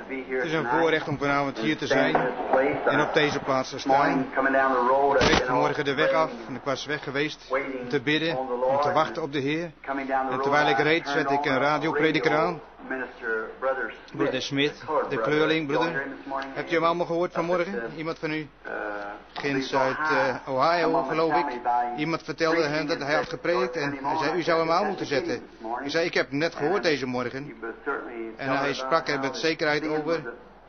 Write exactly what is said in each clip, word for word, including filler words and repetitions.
Het is een voorrecht om vanavond hier te zijn en op deze plaats te staan. Ik reed vanmorgen de weg af en ik was weg geweest om te bidden, om te wachten op de Heer. En terwijl ik reed, zette ik een radioprediker aan. Broeder Smith, de kleurling, broeder. Hebt u hem allemaal gehoord vanmorgen? Iemand van u? Ginds uit uh, Ohio, geloof ik. Iemand vertelde hem dat hij had gepredikt en hij zei, u zou hem aan moeten zetten. Ik zei, ik heb hem net gehoord deze morgen. En hij sprak er met zekerheid over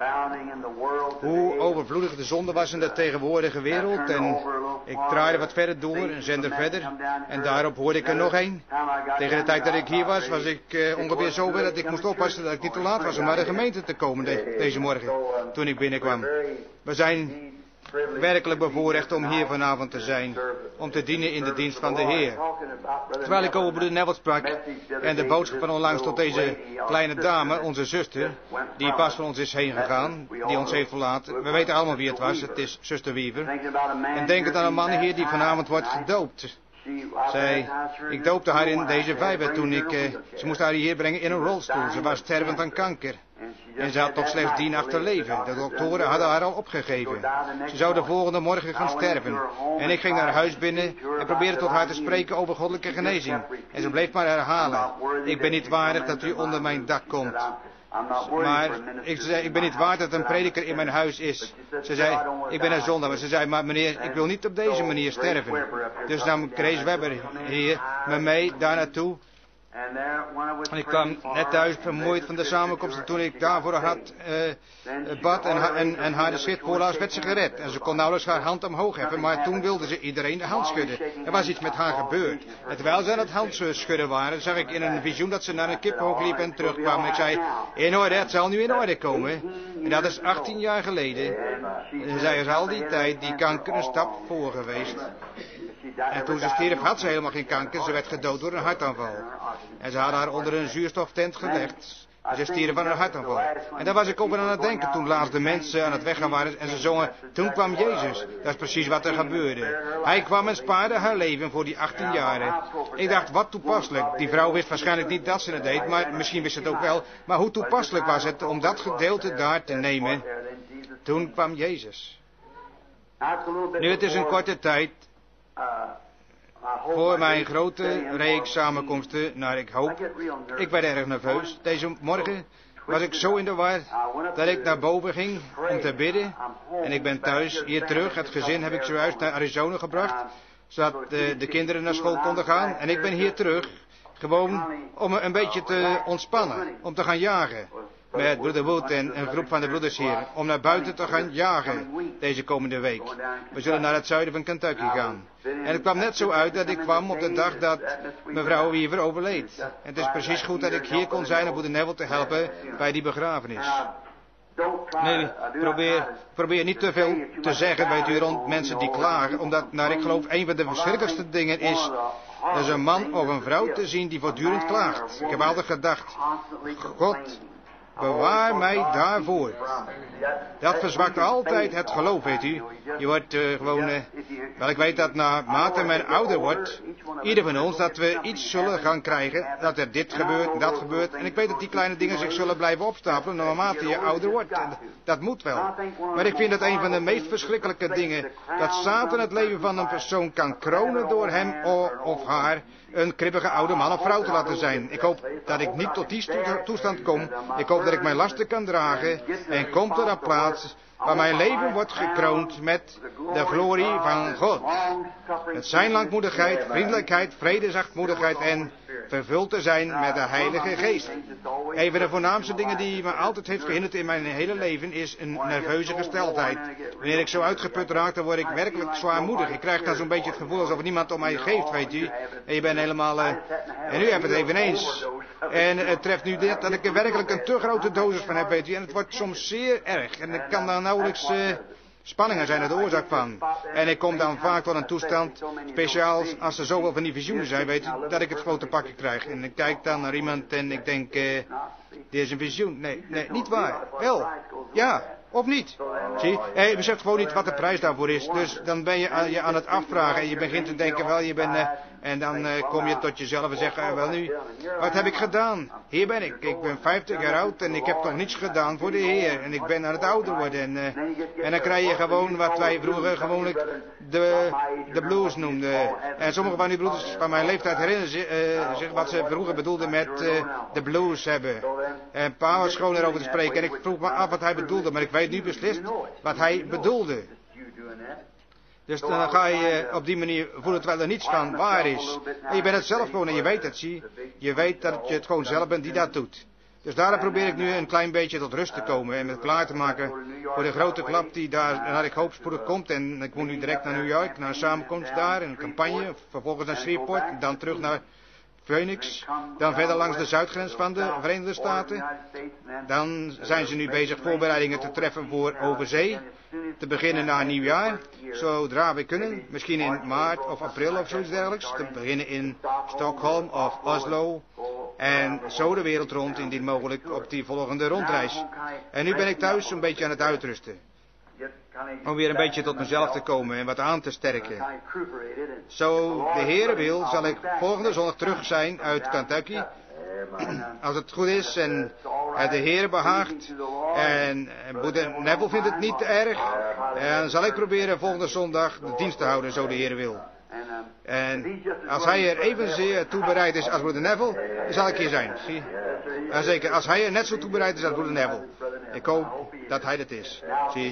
hoe overvloedig de zonde was in de tegenwoordige wereld. En ik draaide wat verder door, een zender verder. En daarop hoorde ik er nog één. Tegen de tijd dat ik hier was, was ik uh, ongeveer zo ver dat ik moest oppassen dat ik niet te laat was om naar de gemeente te komen de, deze morgen. Toen ik binnenkwam. We zijn werkelijk bevoorrecht om hier vanavond te zijn. Om te dienen in de dienst van de Heer. Terwijl ik over broeder Neville sprak en de boodschap van onlangs tot deze kleine dame, onze zuster, die pas van ons is heen gegaan, die ons heeft verlaten. We weten allemaal wie het was, het is zuster Weaver. En denk aan een man hier die vanavond wordt gedoopt. Zij, ik doopte haar in deze vijver toen ik, uh, ze moest haar hier brengen in een rolstoel. Ze was stervend aan kanker. En ze had nog slechts tien nacht te leven. De doktoren hadden haar al opgegeven. Ze zou de volgende morgen gaan sterven. En ik ging naar huis binnen en probeerde tot haar te spreken over goddelijke genezing. En ze bleef maar herhalen. Ik ben niet waardig dat u onder mijn dak komt. Maar ik zei, ik ben niet waard dat een prediker in mijn huis is. Ze zei, ik ben een zondaar. Maar ze zei, maar meneer, ik wil niet op deze manier sterven. Dus nam Grace Webber hier me mee daar naartoe. En ik kwam net thuis vermoeid van de samenkomst en toen ik daarvoor had uh, bad en, en, en haar de schrift voorlas, werd ze gered. En ze kon nauwelijks haar hand omhoog heffen, maar toen wilde ze iedereen de hand schudden. Er was iets met haar gebeurd. En terwijl ze aan het handschudden waren, zag ik in een visioen dat ze naar een kippenhok liep en terugkwam. En ik zei, in orde, het zal nu in orde komen. En dat is achttien jaar geleden. En zij is al die tijd die kanker een stap voor geweest. En toen ze stierf had ze helemaal geen kanker. Ze werd gedood door een hartaanval. En ze hadden haar onder een zuurstoftent gelegd. En ze stierf van een hartaanval. En daar was ik over aan het denken toen laatst de mensen aan het weggaan waren. En ze zongen, toen kwam Jezus. Dat is precies wat er gebeurde. Hij kwam en spaarde haar leven voor die achttien jaren. Ik dacht, wat toepasselijk. Die vrouw wist waarschijnlijk niet dat ze het deed. Maar misschien wist ze het ook wel. Maar hoe toepasselijk was het om dat gedeelte daar te nemen. Toen kwam Jezus. Nu, het is een korte tijd voor mijn grote reeks samenkomsten naar ik hoop. Ik werd erg nerveus. Deze morgen was ik zo in de war dat ik naar boven ging om te bidden. En ik ben thuis, hier terug. Het gezin heb ik zojuist naar Arizona gebracht, zodat de, de kinderen naar school konden gaan. En ik ben hier terug, gewoon om een beetje te ontspannen, om te gaan jagen. Met broeder Wood en een groep van de broeders hier. Om naar buiten te gaan jagen deze komende week. We zullen naar het zuiden van Kentucky gaan. En het kwam net zo uit dat ik kwam op de dag dat mevrouw Weaver overleed. En het is precies goed dat ik hier kon zijn om broeder Neville te helpen bij die begrafenis. Nee, probeer, probeer niet te veel te zeggen, weet u, rond mensen die klagen. Omdat, naar ik geloof, een van de verschrikkelijkste dingen is, dat is een man of een vrouw te zien die voortdurend klaagt. Ik heb altijd gedacht, God, bewaar mij daarvoor. Dat verzwakt altijd het geloof, weet u. Je wordt uh, gewoon... Uh, wel, ik weet dat naarmate men ouder wordt, ieder van ons, dat we iets zullen gaan krijgen. Dat er dit gebeurt en dat gebeurt. En ik weet dat die kleine dingen zich zullen blijven opstapelen naarmate je ouder wordt. En dat moet wel. Maar ik vind dat een van de meest verschrikkelijke dingen, dat Satan het leven van een persoon kan kronen door hem of haar een kribbige oude man of vrouw te laten zijn. Ik hoop dat ik niet tot die toestand kom. Ik hoop dat ik mijn lasten kan dragen en kom tot een plaats waar mijn leven wordt gekroond met de glorie van God. Met zijn langmoedigheid, vriendelijkheid, vrede, zachtmoedigheid en vervuld te zijn met de Heilige Geest. Een van de voornaamste dingen die me altijd heeft gehinderd in mijn hele leven is een nerveuze gesteldheid. Wanneer ik zo uitgeput raak, dan word ik werkelijk zwaarmoedig. Ik krijg dan zo'n beetje het gevoel alsof niemand om mij geeft, weet u. En je bent helemaal... Uh... En nu heb ik het eveneens. En het treft nu dit, dat ik er werkelijk een te grote dosis van heb, weet u. En het wordt soms zeer erg. En ik kan daar nauwelijks... Uh... Spanningen zijn er de oorzaak van. En ik kom dan vaak tot een toestand, speciaal als er zoveel van die visioenen zijn, weet u, dat ik het gewoon te pakken krijg. En ik kijk dan naar iemand en ik denk, uh, dit is een visioen. Nee, nee, niet waar. Wel, ja, of niet. Zie, en je beseft gewoon niet wat de prijs daarvoor is. Dus dan ben je, uh, je aan het afvragen en je begint te denken, wel, je bent uh, En dan uh, kom je tot jezelf en zeg, uh, wel nu, wat heb ik gedaan? Hier ben ik. Ik ben vijftig jaar oud en ik heb nog niets gedaan voor de Heer. En ik ben aan het ouder worden. En, uh, en dan krijg je gewoon wat wij vroeger gewoonlijk de, de blues noemden. En sommige van die broeders van mijn leeftijd herinneren zich, uh, zich wat ze vroeger bedoelden met uh, de blues hebben. En pa was gewoon erover te spreken. En ik vroeg me af wat hij bedoelde, maar ik weet nu beslist wat hij bedoelde. Dus dan ga je op die manier voelen terwijl er niets van waar is. En je bent het zelf gewoon en je weet het, zie. Je weet dat je het gewoon zelf bent die dat doet. Dus daarom probeer ik nu een klein beetje tot rust te komen en me klaar te maken voor de grote klap die daar, naar ik hoop, spoedig komt. En ik moet nu direct naar New York, naar een samenkomst daar, een campagne, vervolgens naar Shreveport, dan terug naar Phoenix, dan verder langs de zuidgrens van de Verenigde Staten. Dan zijn ze nu bezig voorbereidingen te treffen voor overzee. Te beginnen na nieuwjaar, zodra we kunnen. Misschien in maart of april of zoiets dergelijks. Te beginnen in Stockholm of Oslo. En zo de wereld rond, indien mogelijk, op die volgende rondreis. En nu ben ik thuis een beetje aan het uitrusten. Om weer een beetje tot mezelf te komen en wat aan te sterken. Zo de Heere wil, zal ik volgende zondag terug zijn uit Kentucky. Als het goed is en de Heere behaagt. En broeder Neville vindt het niet erg. En zal ik proberen volgende zondag de dienst te houden, zo de Heere wil. En als hij er evenzeer toe bereid is als broeder Neville, dan zal ik hier zijn. Zie? En zeker, als hij er net zo toe bereid is als broeder Neville. Ik hoop dat hij dat is. Zie?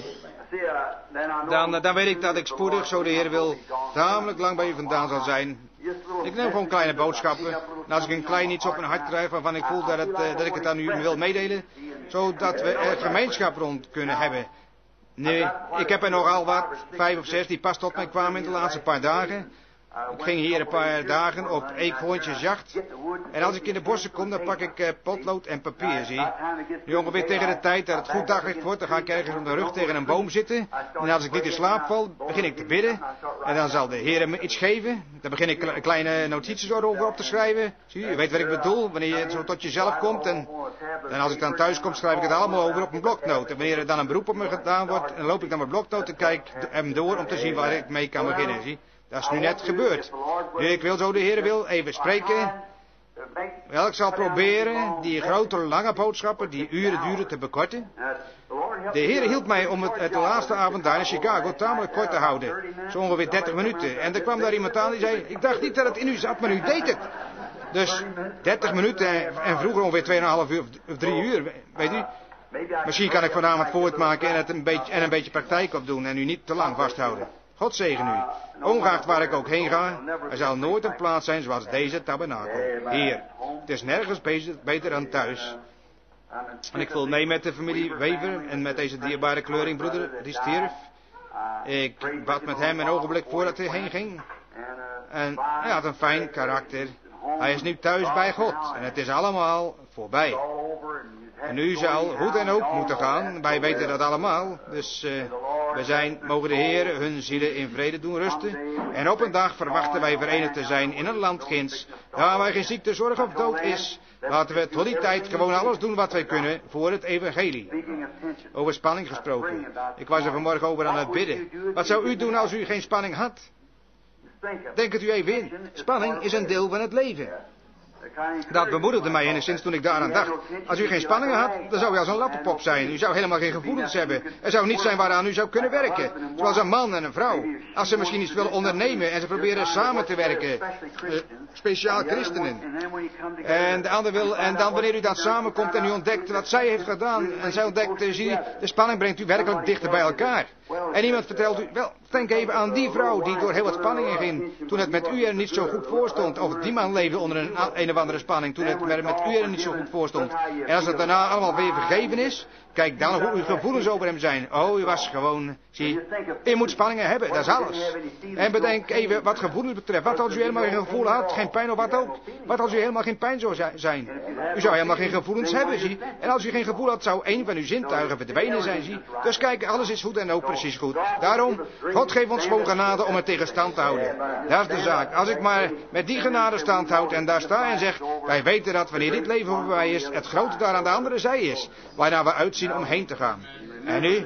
Dan, dan weet ik dat ik spoedig, zo de Heer wil, tamelijk lang bij u vandaan zal zijn. Ik neem gewoon kleine boodschappen. En als ik een klein iets op mijn hart krijg waarvan ik voel dat, het, uh, dat ik het aan u wil meedelen, zodat we er gemeenschap rond kunnen hebben. Nee, ik heb er nogal wat, vijf of zes, die pas tot mij kwamen in de laatste paar dagen. Ik ging hier een paar dagen op eekhoorntjesjacht. En als ik in de bossen kom, dan pak ik uh, potlood en papier, zie. Nu ongeveer tegen de tijd dat het goed daglicht wordt, dan ga ik ergens op de rug tegen een boom zitten. En als ik niet in slaap val, begin ik te bidden. En dan zal de Heer me iets geven. Dan begin ik kle- kleine notities erover op te schrijven. Zie, je weet wat ik bedoel, wanneer je zo tot jezelf komt. En, en als ik dan thuis kom, schrijf ik het allemaal over op een bloknoot. En wanneer er dan een beroep op me gedaan wordt, dan loop ik naar mijn bloknoot en kijk hem door om te zien waar ik mee kan beginnen, zie. Dat is nu net gebeurd. Nu, ik wil zo de Heer wil even spreken. Wel, ik zal proberen die grote lange boodschappen, die uren duren, te bekorten. De Heer hielp mij om het, het de laatste avond daar in Chicago tamelijk kort te houden. Zo ongeveer dertig minuten. En er kwam daar iemand aan die zei, ik dacht niet dat het in u zat, maar u deed het. Dus dertig minuten en, en vroeger ongeveer twee komma vijf uur of drie uur, weet u. Misschien kan ik vanavond voortmaken en, het een beetje, en een beetje praktijk opdoen en u niet te lang vasthouden. God zegen u. Ongeacht waar ik ook heen ga, er zal nooit een plaats zijn zoals deze tabernakel. Hier, het is nergens beter dan thuis. En ik voel mee met de familie Wever en met deze dierbare kleuringbroeder die stierf. Ik bad met hem een ogenblik voordat hij heen ging. En hij had een fijn karakter. Hij is nu thuis bij God en het is allemaal voorbij. En nu zal hoe dan ook moeten gaan. Wij weten dat allemaal. Dus uh, we zijn, mogen de Heer hun zielen in vrede doen rusten. En op een dag verwachten wij verenigd te zijn in een land ginds, waar wij geen ziekte, zorg of dood is. Laten we tot die tijd gewoon alles doen wat wij kunnen voor het evangelie. Over spanning gesproken. Ik was er vanmorgen over aan het bidden. Wat zou u doen als u geen spanning had? Denk het u even in. Spanning is een deel van het leven. Dat bemoedigde mij enigszins toen ik daaraan dacht. Als u geen spanningen had, dan zou u als een lappenpop zijn. U zou helemaal geen gevoelens hebben. Er zou niets zijn waaraan u zou kunnen werken. Zoals een man en een vrouw. Als ze misschien iets willen ondernemen en ze proberen samen te werken. Uh, speciaal christenen. En, de ander wil, en dan wanneer u dan samenkomt en u ontdekt wat zij heeft gedaan. En zij ontdekt, uh, zie, de spanning brengt u werkelijk dichter bij elkaar. En iemand vertelt u, wel, denk even aan die vrouw die door heel wat spanningen ging. Toen het met u er niet zo goed voor stond. Of die man leefde onder een, een of andere spanning. Toen het met u er niet zo goed voor stond. En als het daarna allemaal weer vergeven is. Kijk dan hoe uw gevoelens over hem zijn. Oh, u was gewoon, zie, u moet spanningen hebben, dat is alles. En bedenk even wat gevoelens betreft. Wat als u helemaal geen gevoel had, geen pijn of wat ook. Wat als u helemaal geen pijn zou zijn. U zou helemaal geen gevoelens hebben, zie. En als u geen gevoel had, zou één van uw zintuigen verdwenen zijn, zie. Dus kijk, alles is goed en ook precies goed. Daarom, God geeft ons gewoon genade om het tegen stand te houden. Dat is de zaak. Als ik maar met die genade stand houd en daar sta en zeg, wij weten dat wanneer dit leven voorbij is, het grote daar aan de andere zij is. Waarna we uitzien om heen te gaan. En nu,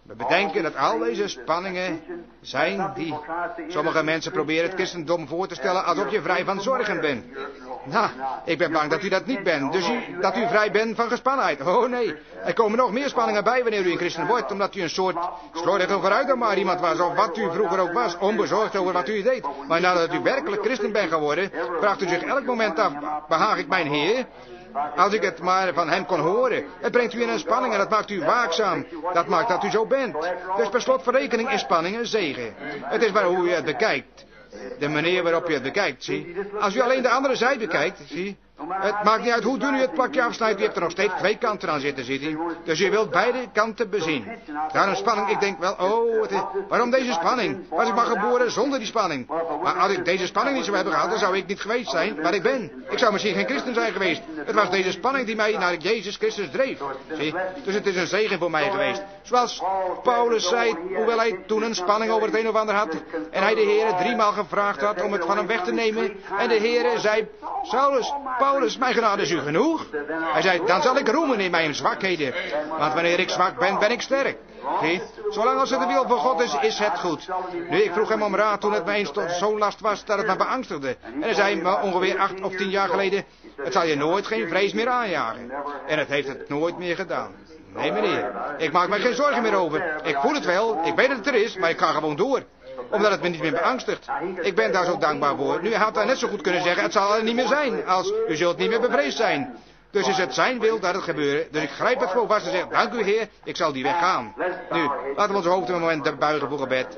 We bedenken dat al deze spanningen zijn die... Sommige mensen proberen het christendom voor te stellen alsof je vrij van zorgen bent. Nou, ik ben bang dat u dat niet bent. Dus u, dat u vrij bent van gespannenheid. Oh nee, er komen nog meer spanningen bij wanneer u een christen wordt. Omdat u een soort slordige vooruit dan maar iemand was. Of wat u vroeger ook was. Onbezorgd over wat u deed. Maar nadat u werkelijk christen bent geworden, vraagt u zich elk moment af, behaag ik mijn Heer? Als ik het maar van hem kon horen. Het brengt u in een spanning en dat maakt u waakzaam. Dat maakt dat u zo bent. Dus per slot van rekening is spanning een zegen. Het is maar hoe u het bekijkt. De manier waarop je het bekijkt, zie. Als u alleen de andere zijde bekijkt, zie. Het maakt niet uit hoe dun u het plakje afsnijdt. U hebt er nog steeds twee kanten aan zitten, ziet u. Dus u wilt beide kanten bezien. Daarom spanning, ik denk wel, oh, het is, waarom deze spanning? Was ik maar geboren zonder die spanning? Maar als ik deze spanning niet zou hebben gehad, dan zou ik niet geweest zijn waar ik ben. Ik zou misschien geen christen zijn geweest. Het was deze spanning die mij naar Jezus Christus dreef. Zie, dus het is een zegen voor mij geweest. Zoals Paulus zei, hoewel hij toen een spanning over het een of ander had. En hij de Heere driemaal gevraagd had om het van hem weg te nemen. En de Heere zei, Saulus, Paulus, mijn genade is u genoeg. Hij zei, dan zal ik roemen in mijn zwakheden. Want wanneer ik zwak ben, ben ik sterk. Zie, zolang als het de wil van God is, is het goed. Nu, ik vroeg hem om raad toen het mij eens tot zo'n last was dat het me beangstigde. En hij zei me ongeveer acht of tien jaar geleden, het zal je nooit geen vrees meer aanjagen. En het heeft het nooit meer gedaan. Nee meneer, ik maak me geen zorgen meer over. Ik voel het wel, ik weet dat het er is, maar ik ga gewoon door. Omdat het me niet meer beangstigt. Ik ben daar zo dankbaar voor. Nu had hij net zo goed kunnen zeggen, het zal er niet meer zijn, als u zult niet meer bevreesd zijn. Dus is het zijn wil dat het gebeuren. Dus ik grijp het gewoon vast en zeg, dank u Heer, ik zal die weg gaan. Nu, laten we onze hoofd een moment buigen voor gebed.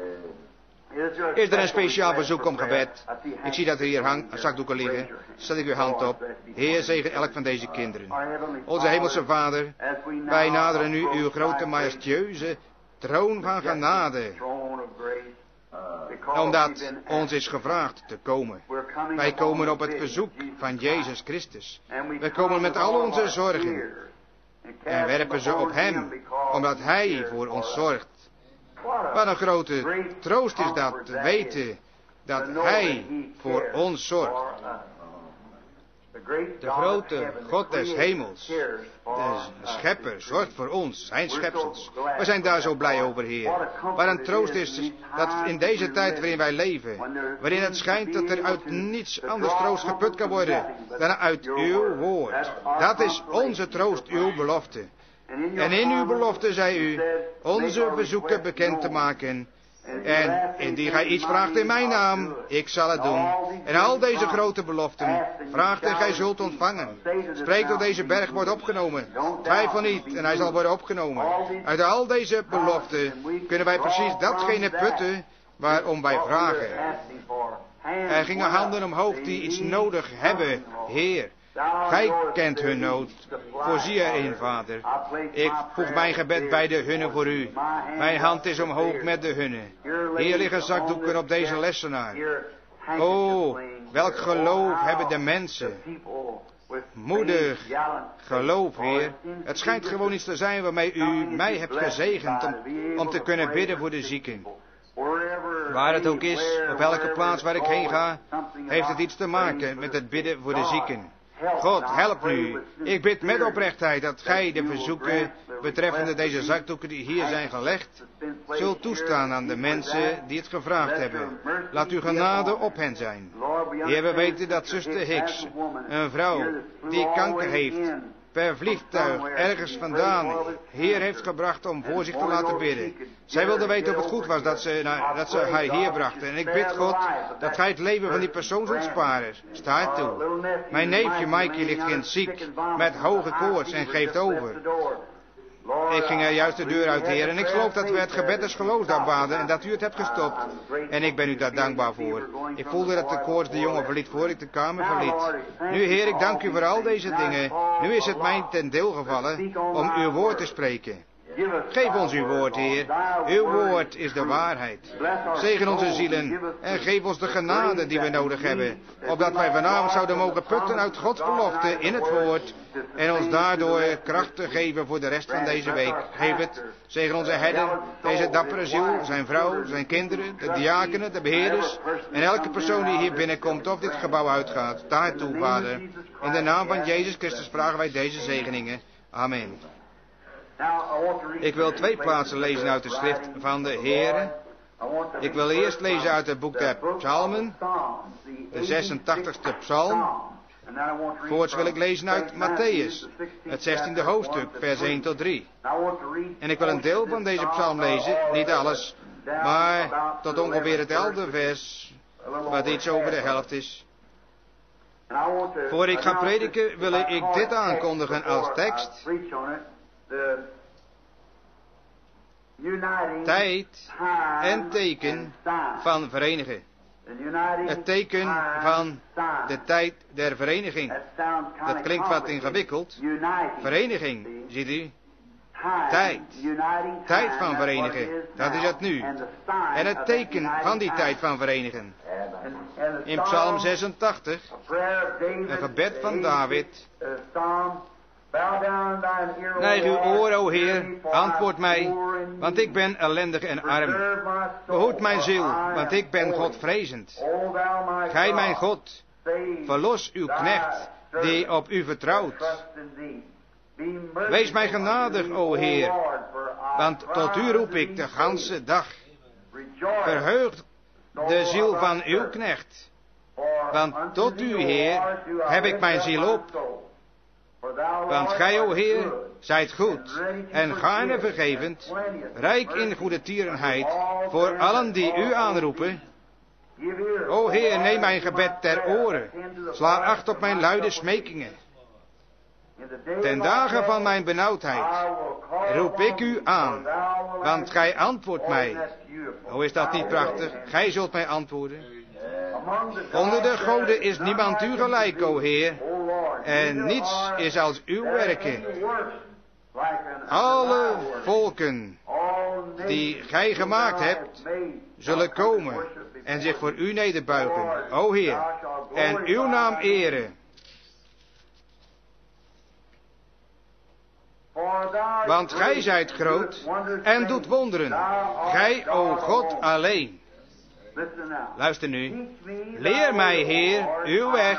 Is er een speciaal verzoek om gebed? Ik zie dat er hier hang, zakdoeken liggen. Zet ik uw hand op. Heer, zegen elk van deze kinderen. Onze hemelse Vader, wij naderen nu uw grote majestueuze troon van genade. Omdat ons is gevraagd te komen. Wij komen op het verzoek van Jezus Christus. Wij komen met al onze zorgen. En werpen ze op hem, omdat hij voor ons zorgt. Wat een grote troost is dat, te weten dat hij voor ons zorgt. De grote God des hemels, de schepper, zorgt voor ons, zijn schepsels. We zijn daar zo blij over, Heer. Wat een troost is dat in deze tijd waarin wij leven, waarin het schijnt dat er uit niets anders troost geput kan worden dan uit uw woord. Dat is onze troost, uw belofte. En in uw belofte zei u, onze verzoeken bekend te maken. En indien gij iets vraagt in mijn naam, ik zal het doen. En al deze grote beloften, vraagt en gij zult ontvangen. Spreek dat deze berg wordt opgenomen. Twijfel niet en hij zal worden opgenomen. Uit al deze beloften kunnen wij precies datgene putten waarom wij vragen. Er gingen handen omhoog die iets nodig hebben, Heer. Gij kent hun nood. Voorzie erin, Vader. Ik voeg mijn gebed bij de hunne voor u. Mijn hand is omhoog met de hunne. Hier liggen zakdoeken op deze lessenaar. O, welk geloof hebben de mensen. Moedig geloof, Heer. Het schijnt gewoon iets te zijn waarmee u mij hebt gezegend om, om te kunnen bidden voor de zieken. Waar het ook is, op welke plaats waar ik heen ga, heeft het iets te maken met het bidden voor de zieken. God, help nu. Ik bid met oprechtheid dat gij de verzoeken betreffende deze zakdoeken die hier zijn gelegd, zult toestaan aan de mensen die het gevraagd hebben. Laat uw genade op hen zijn. Heer, we weten dat zuster Hicks, een vrouw die kanker heeft, per vliegtuig ergens vandaan hier heeft gebracht om voor zich te laten bidden. Zij wilde weten of het goed was dat ze, nou, dat ze haar hier brachten. En ik bid God dat gij het leven van die persoon zult sparen. Sta het toe. Mijn neefje Mikey ligt kind ziek met hoge koorts en geeft over. Ik ging er juist de deur uit, Heer, en ik geloof dat we het gebed des geloofs daar baden en dat u het hebt gestopt. En ik ben u daar dankbaar voor. Ik voelde dat de koorts de jongen verliet voor ik de kamer verliet. Nu, Heer, ik dank u voor al deze dingen. Nu is het mij ten deel gevallen om uw woord te spreken. Geef ons uw woord, Heer. Uw woord is de waarheid. Zegen onze zielen en geef ons de genade die we nodig hebben, opdat wij vanavond zouden mogen putten uit Gods belofte in het woord en ons daardoor kracht te geven voor de rest van deze week. Geef het. Zegen onze herder, deze dappere ziel, zijn vrouw, zijn kinderen, de diakenen, de beheerders en elke persoon die hier binnenkomt of dit gebouw uitgaat. Daartoe, Vader. In de naam van Jezus Christus vragen wij deze zegeningen. Amen. Ik wil twee plaatsen lezen uit de schrift van de Heere. Ik wil eerst lezen uit het boek der Psalmen, de zesentachtigste psalm. Voorts wil ik lezen uit Matthäus, het zestiende hoofdstuk, vers één tot drie. En ik wil een deel van deze psalm lezen, niet alles, maar tot ongeveer het elfde vers, wat iets over de helft is. Voor ik ga prediken wil ik dit aankondigen als tekst. Tijd en teken van verenigen. Het teken van de tijd der vereniging. Dat klinkt wat ingewikkeld. Vereniging, ziet u? Tijd. Tijd van verenigen. Dat is het nu. En het teken van die tijd van verenigen. In Psalm zesentachtig, een gebed van David. Neig uw oor, o Heer, antwoord mij, want ik ben ellendig en arm. Behoed mijn ziel, want ik ben Godvrezend. Gij, mijn God, verlos uw knecht, die op u vertrouwt. Wees mij genadig, o Heer, want tot u roep ik de ganse dag. Verheugt de ziel van uw knecht, want tot u, Heer, heb ik mijn ziel op. Want gij, o Heer, zijt goed en gaarne vergevend, rijk in goede tierenheid voor allen die u aanroepen. O Heer, neem mijn gebed ter oren, sla acht op mijn luide smekingen. Ten dagen van mijn benauwdheid roep ik u aan, want gij antwoordt mij. O, is dat niet prachtig? Gij zult mij antwoorden. Onder de goden is niemand u gelijk, o Heer, en niets is als uw werken. Alle volken die gij gemaakt hebt, zullen komen en zich voor u nederbuigen, o Heer, en uw naam eren. Want gij zijt groot en doet wonderen, gij, o God, alleen. Luister nu. Leer mij, Heer, uw weg,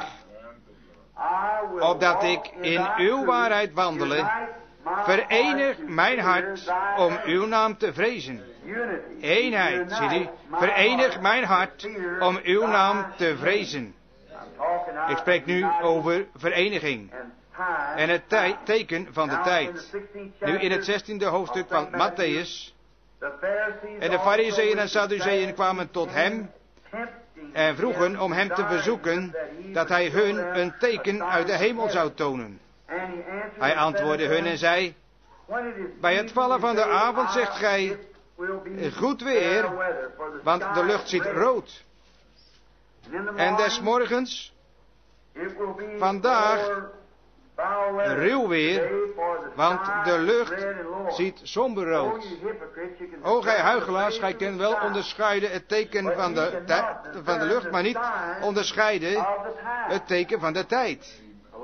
opdat ik in uw waarheid wandele. Verenig mijn hart om uw naam te vrezen. Eenheid, ziet u. Verenig mijn hart om uw naam te vrezen. Ik spreek nu over vereniging. En het tij- teken van de tijd. Nu in het zestiende hoofdstuk van Matthäus. En de Farizeeën en Sadduceeën kwamen tot hem en vroegen om hem te verzoeken dat hij hun een teken uit de hemel zou tonen. Hij antwoordde hun en zei: bij het vallen van de avond zegt gij goed weer, want de lucht ziet rood. En des morgens, vandaag, ruw weer, want de lucht ziet somberrood. O gij huichelaars, gij kent wel onderscheiden het teken van de, van de lucht, maar niet onderscheiden het teken van de tijd.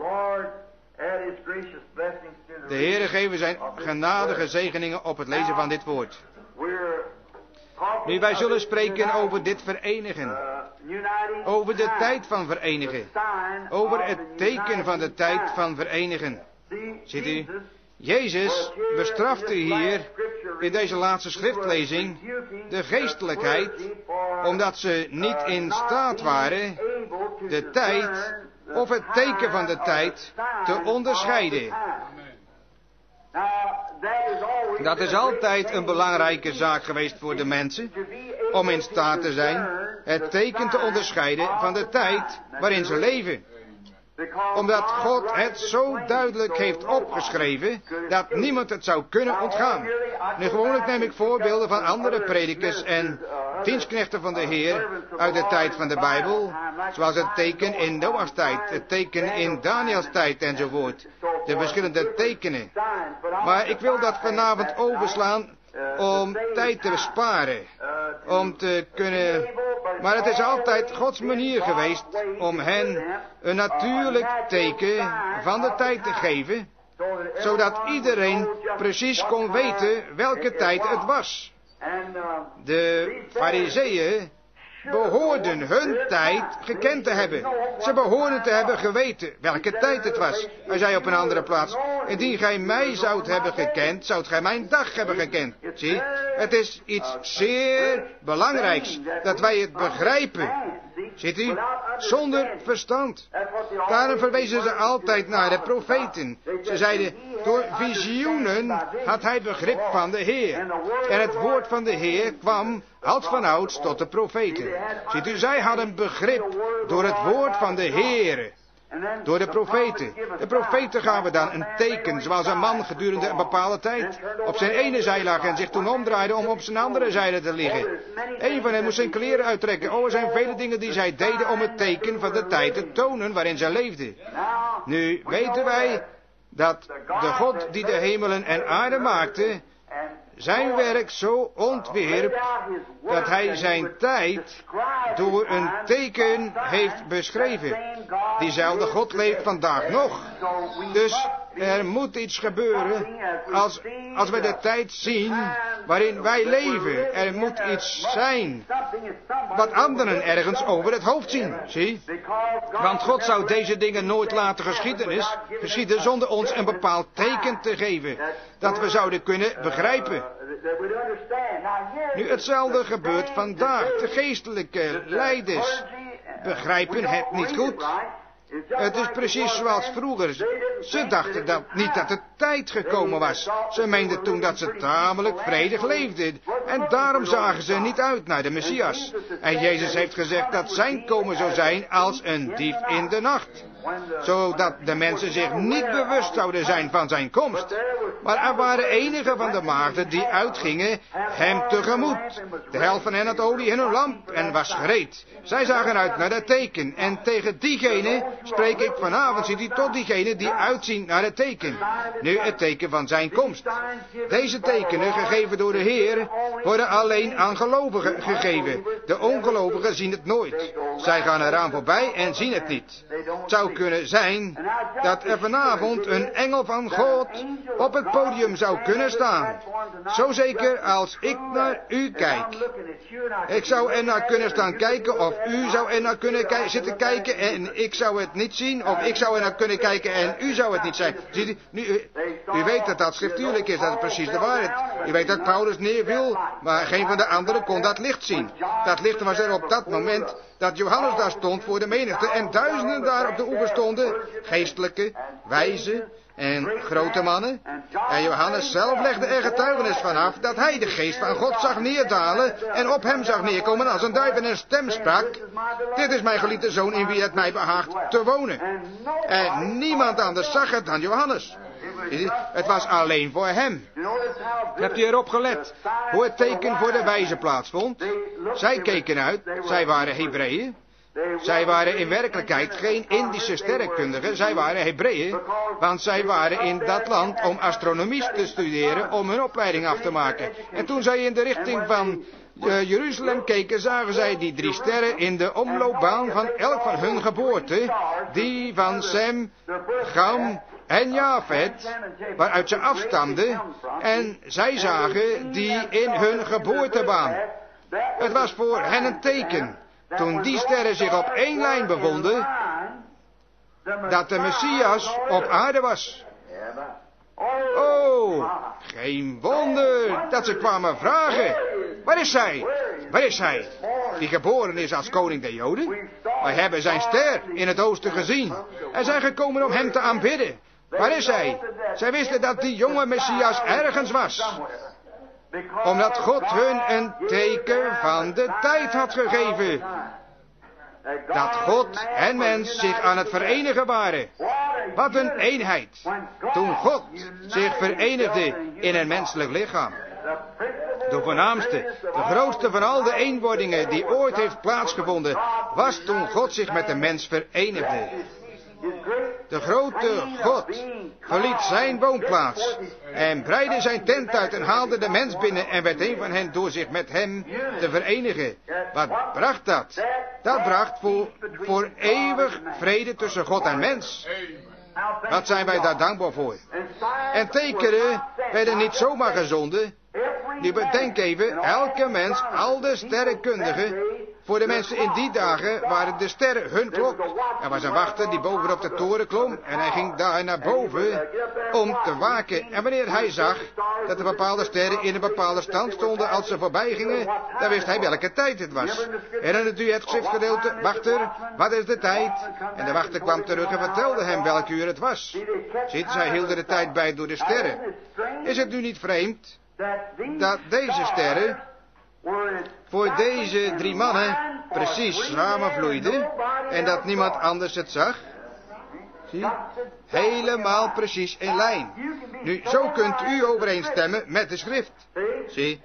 De Heere geven zijn genadige zegeningen op het lezen van dit woord. Nu, wij zullen spreken over dit verenigen. Over de tijd van verenigen. Over het teken van de tijd van verenigen. Ziet u? Jezus bestrafte hier in deze laatste schriftlezing de geestelijkheid, omdat ze niet in staat waren de tijd of het teken van de tijd te onderscheiden. Dat is altijd een belangrijke zaak geweest voor de mensen, om in staat te zijn het teken te onderscheiden van de tijd waarin ze leven. Omdat God het zo duidelijk heeft opgeschreven, dat niemand het zou kunnen ontgaan. Nu gewoonlijk neem ik voorbeelden van andere predikers en dienstknechten van de Heer uit de tijd van de Bijbel, zoals het teken in Noach's tijd, het teken in Daniels tijd enzovoort. De verschillende tekenen. Maar ik wil dat vanavond overslaan om tijd te besparen. Om te kunnen... Maar het is altijd Gods manier geweest om hen een natuurlijk teken van de tijd te geven, zodat iedereen precies kon weten welke tijd het was. De Farizeeën behoorden hun tijd gekend te hebben. Ze behoorden te hebben geweten welke tijd het was. Hij zei op een andere plaats: indien gij mij zoudt hebben gekend, zoudt gij mijn dag hebben gekend. Zie, het is iets zeer belangrijks dat wij het begrijpen. Ziet u? Zonder verstand. Daarom verwezen ze altijd naar de profeten. Ze zeiden: door visioenen had hij begrip van de Heer. En het woord van de Heer kwam als vanouds tot de profeten. Ziet u, zij hadden begrip door het woord van de Heer. Door de profeten. De profeten gaven dan een teken, zoals een man gedurende een bepaalde tijd op zijn ene zij lag en zich toen omdraaide om op zijn andere zijde te liggen. Een van hen moest zijn kleren uittrekken. Oh, er zijn vele dingen die zij deden om het teken van de tijd te tonen waarin zij leefden. Nu weten wij dat de God die de hemelen en aarde maakte, zijn werk zo ontwierp dat hij zijn tijd door een teken heeft beschreven. Diezelfde God leeft vandaag nog. Dus er moet iets gebeuren als, als we de tijd zien waarin wij leven. Er moet iets zijn wat anderen ergens over het hoofd zien. Zie? Want God zou deze dingen nooit laten geschieden, geschieden zonder ons een bepaald teken te geven. Dat we zouden kunnen begrijpen. Nu, hetzelfde gebeurt vandaag. De geestelijke leiders begrijpen het niet goed. Het is precies zoals vroeger. Ze dachten dat niet dat de tijd gekomen was. Ze meenden toen dat ze tamelijk vredig leefden. En daarom zagen ze niet uit naar de Messias. En Jezus heeft gezegd dat zijn komen zou zijn als een dief in de nacht. Zodat de mensen zich niet bewust zouden zijn van zijn komst. Maar er waren enigen van de maagden die uitgingen hem tegemoet. De helft van hen had olie in hun lamp en was gereed. Zij zagen uit naar dat teken. En tegen diegene spreek ik vanavond, ziet u, tot diegene die uitzien naar het teken. Nu het teken van zijn komst. Deze tekenen, gegeven door de Heer, worden alleen aan gelovigen gegeven. De ongelovigen zien het nooit. Zij gaan eraan voorbij en zien het niet. Het zou kunnen zijn dat er vanavond een engel van God op het podium zou kunnen staan. Zo zeker als ik naar u kijk. Ik zou er naar kunnen staan kijken, of u zou er naar kunnen k- zitten kijken en ik zou het niet zien, of ik zou er naar kunnen kijken en u zou het niet zijn. Ziet u, nu, u, u weet dat dat schriftuurlijk is, dat is precies de waarheid. U weet dat Paulus neerviel, maar geen van de anderen kon dat licht zien. Dat licht was er op dat moment dat Johannes daar stond voor de menigte en duizenden daar op de oever stonden, geestelijke, wijze en grote mannen. En Johannes zelf legde er getuigenis van af dat hij de geest van God zag neerdalen en op hem zag neerkomen als een duif en een stem sprak: dit is mijn geliefde zoon in wie het mij behaagt te wonen. En niemand anders zag het dan Johannes. Het was alleen voor hem. Hebt u erop gelet hoe het teken voor de wijze plaatsvond? Zij keken uit, zij waren Hebreeën. Zij waren in werkelijkheid geen Indische sterrenkundigen, zij waren Hebreeën, want zij waren in dat land om astronomie te studeren, om hun opleiding af te maken. En toen zij in de richting van uh, Jeruzalem keken, zagen zij die drie sterren in de omloopbaan van elk van hun geboorte, die van Sem, Gam en Jafet, waaruit ze afstamden, en zij zagen die in hun geboortebaan. Het was voor hen een teken, toen die sterren zich op één lijn bevonden, dat de Messias op aarde was. Oh, geen wonder dat ze kwamen vragen: waar is hij? Waar is hij? Die geboren is als koning der Joden? Wij hebben zijn ster in het oosten gezien en zijn gekomen om hem te aanbidden. Waar is hij? Zij wisten dat die jonge Messias ergens was, omdat God hun een teken van de tijd had gegeven. Dat God en mens zich aan het verenigen waren. Wat een eenheid. Toen God zich verenigde in een menselijk lichaam. De voornaamste, de grootste van al de eenwordingen die ooit heeft plaatsgevonden, was toen God zich met de mens verenigde. De grote God verliet zijn woonplaats en breidde zijn tent uit en haalde de mens binnen en werd een van hen door zich met hem te verenigen. Wat bracht dat? Dat bracht voor, voor eeuwig vrede tussen God en mens. Wat zijn wij daar dankbaar voor? En tekenen werden niet zomaar gezonden. Nu bedenk even, elke mens, al de sterrenkundigen, Voor de mensen in die dagen waren de sterren hun klok. Er was een wachter die boven op de toren klom en hij ging daar naar boven om te waken. En wanneer hij zag dat de bepaalde sterren in een bepaalde stand stonden als ze voorbij gingen, dan wist hij welke tijd het was. Herinnert u het schriftgedeelte? Wachter, wat is de tijd? En de wachter kwam terug en vertelde hem welk uur het was. Ziet, zij hielden de tijd bij door de sterren. Is het nu niet vreemd dat deze sterren voor deze drie mannen precies samenvloeiden en dat niemand anders het zag? Zie, helemaal precies in lijn. Nu, zo kunt u overeenstemmen met de schrift. Zie,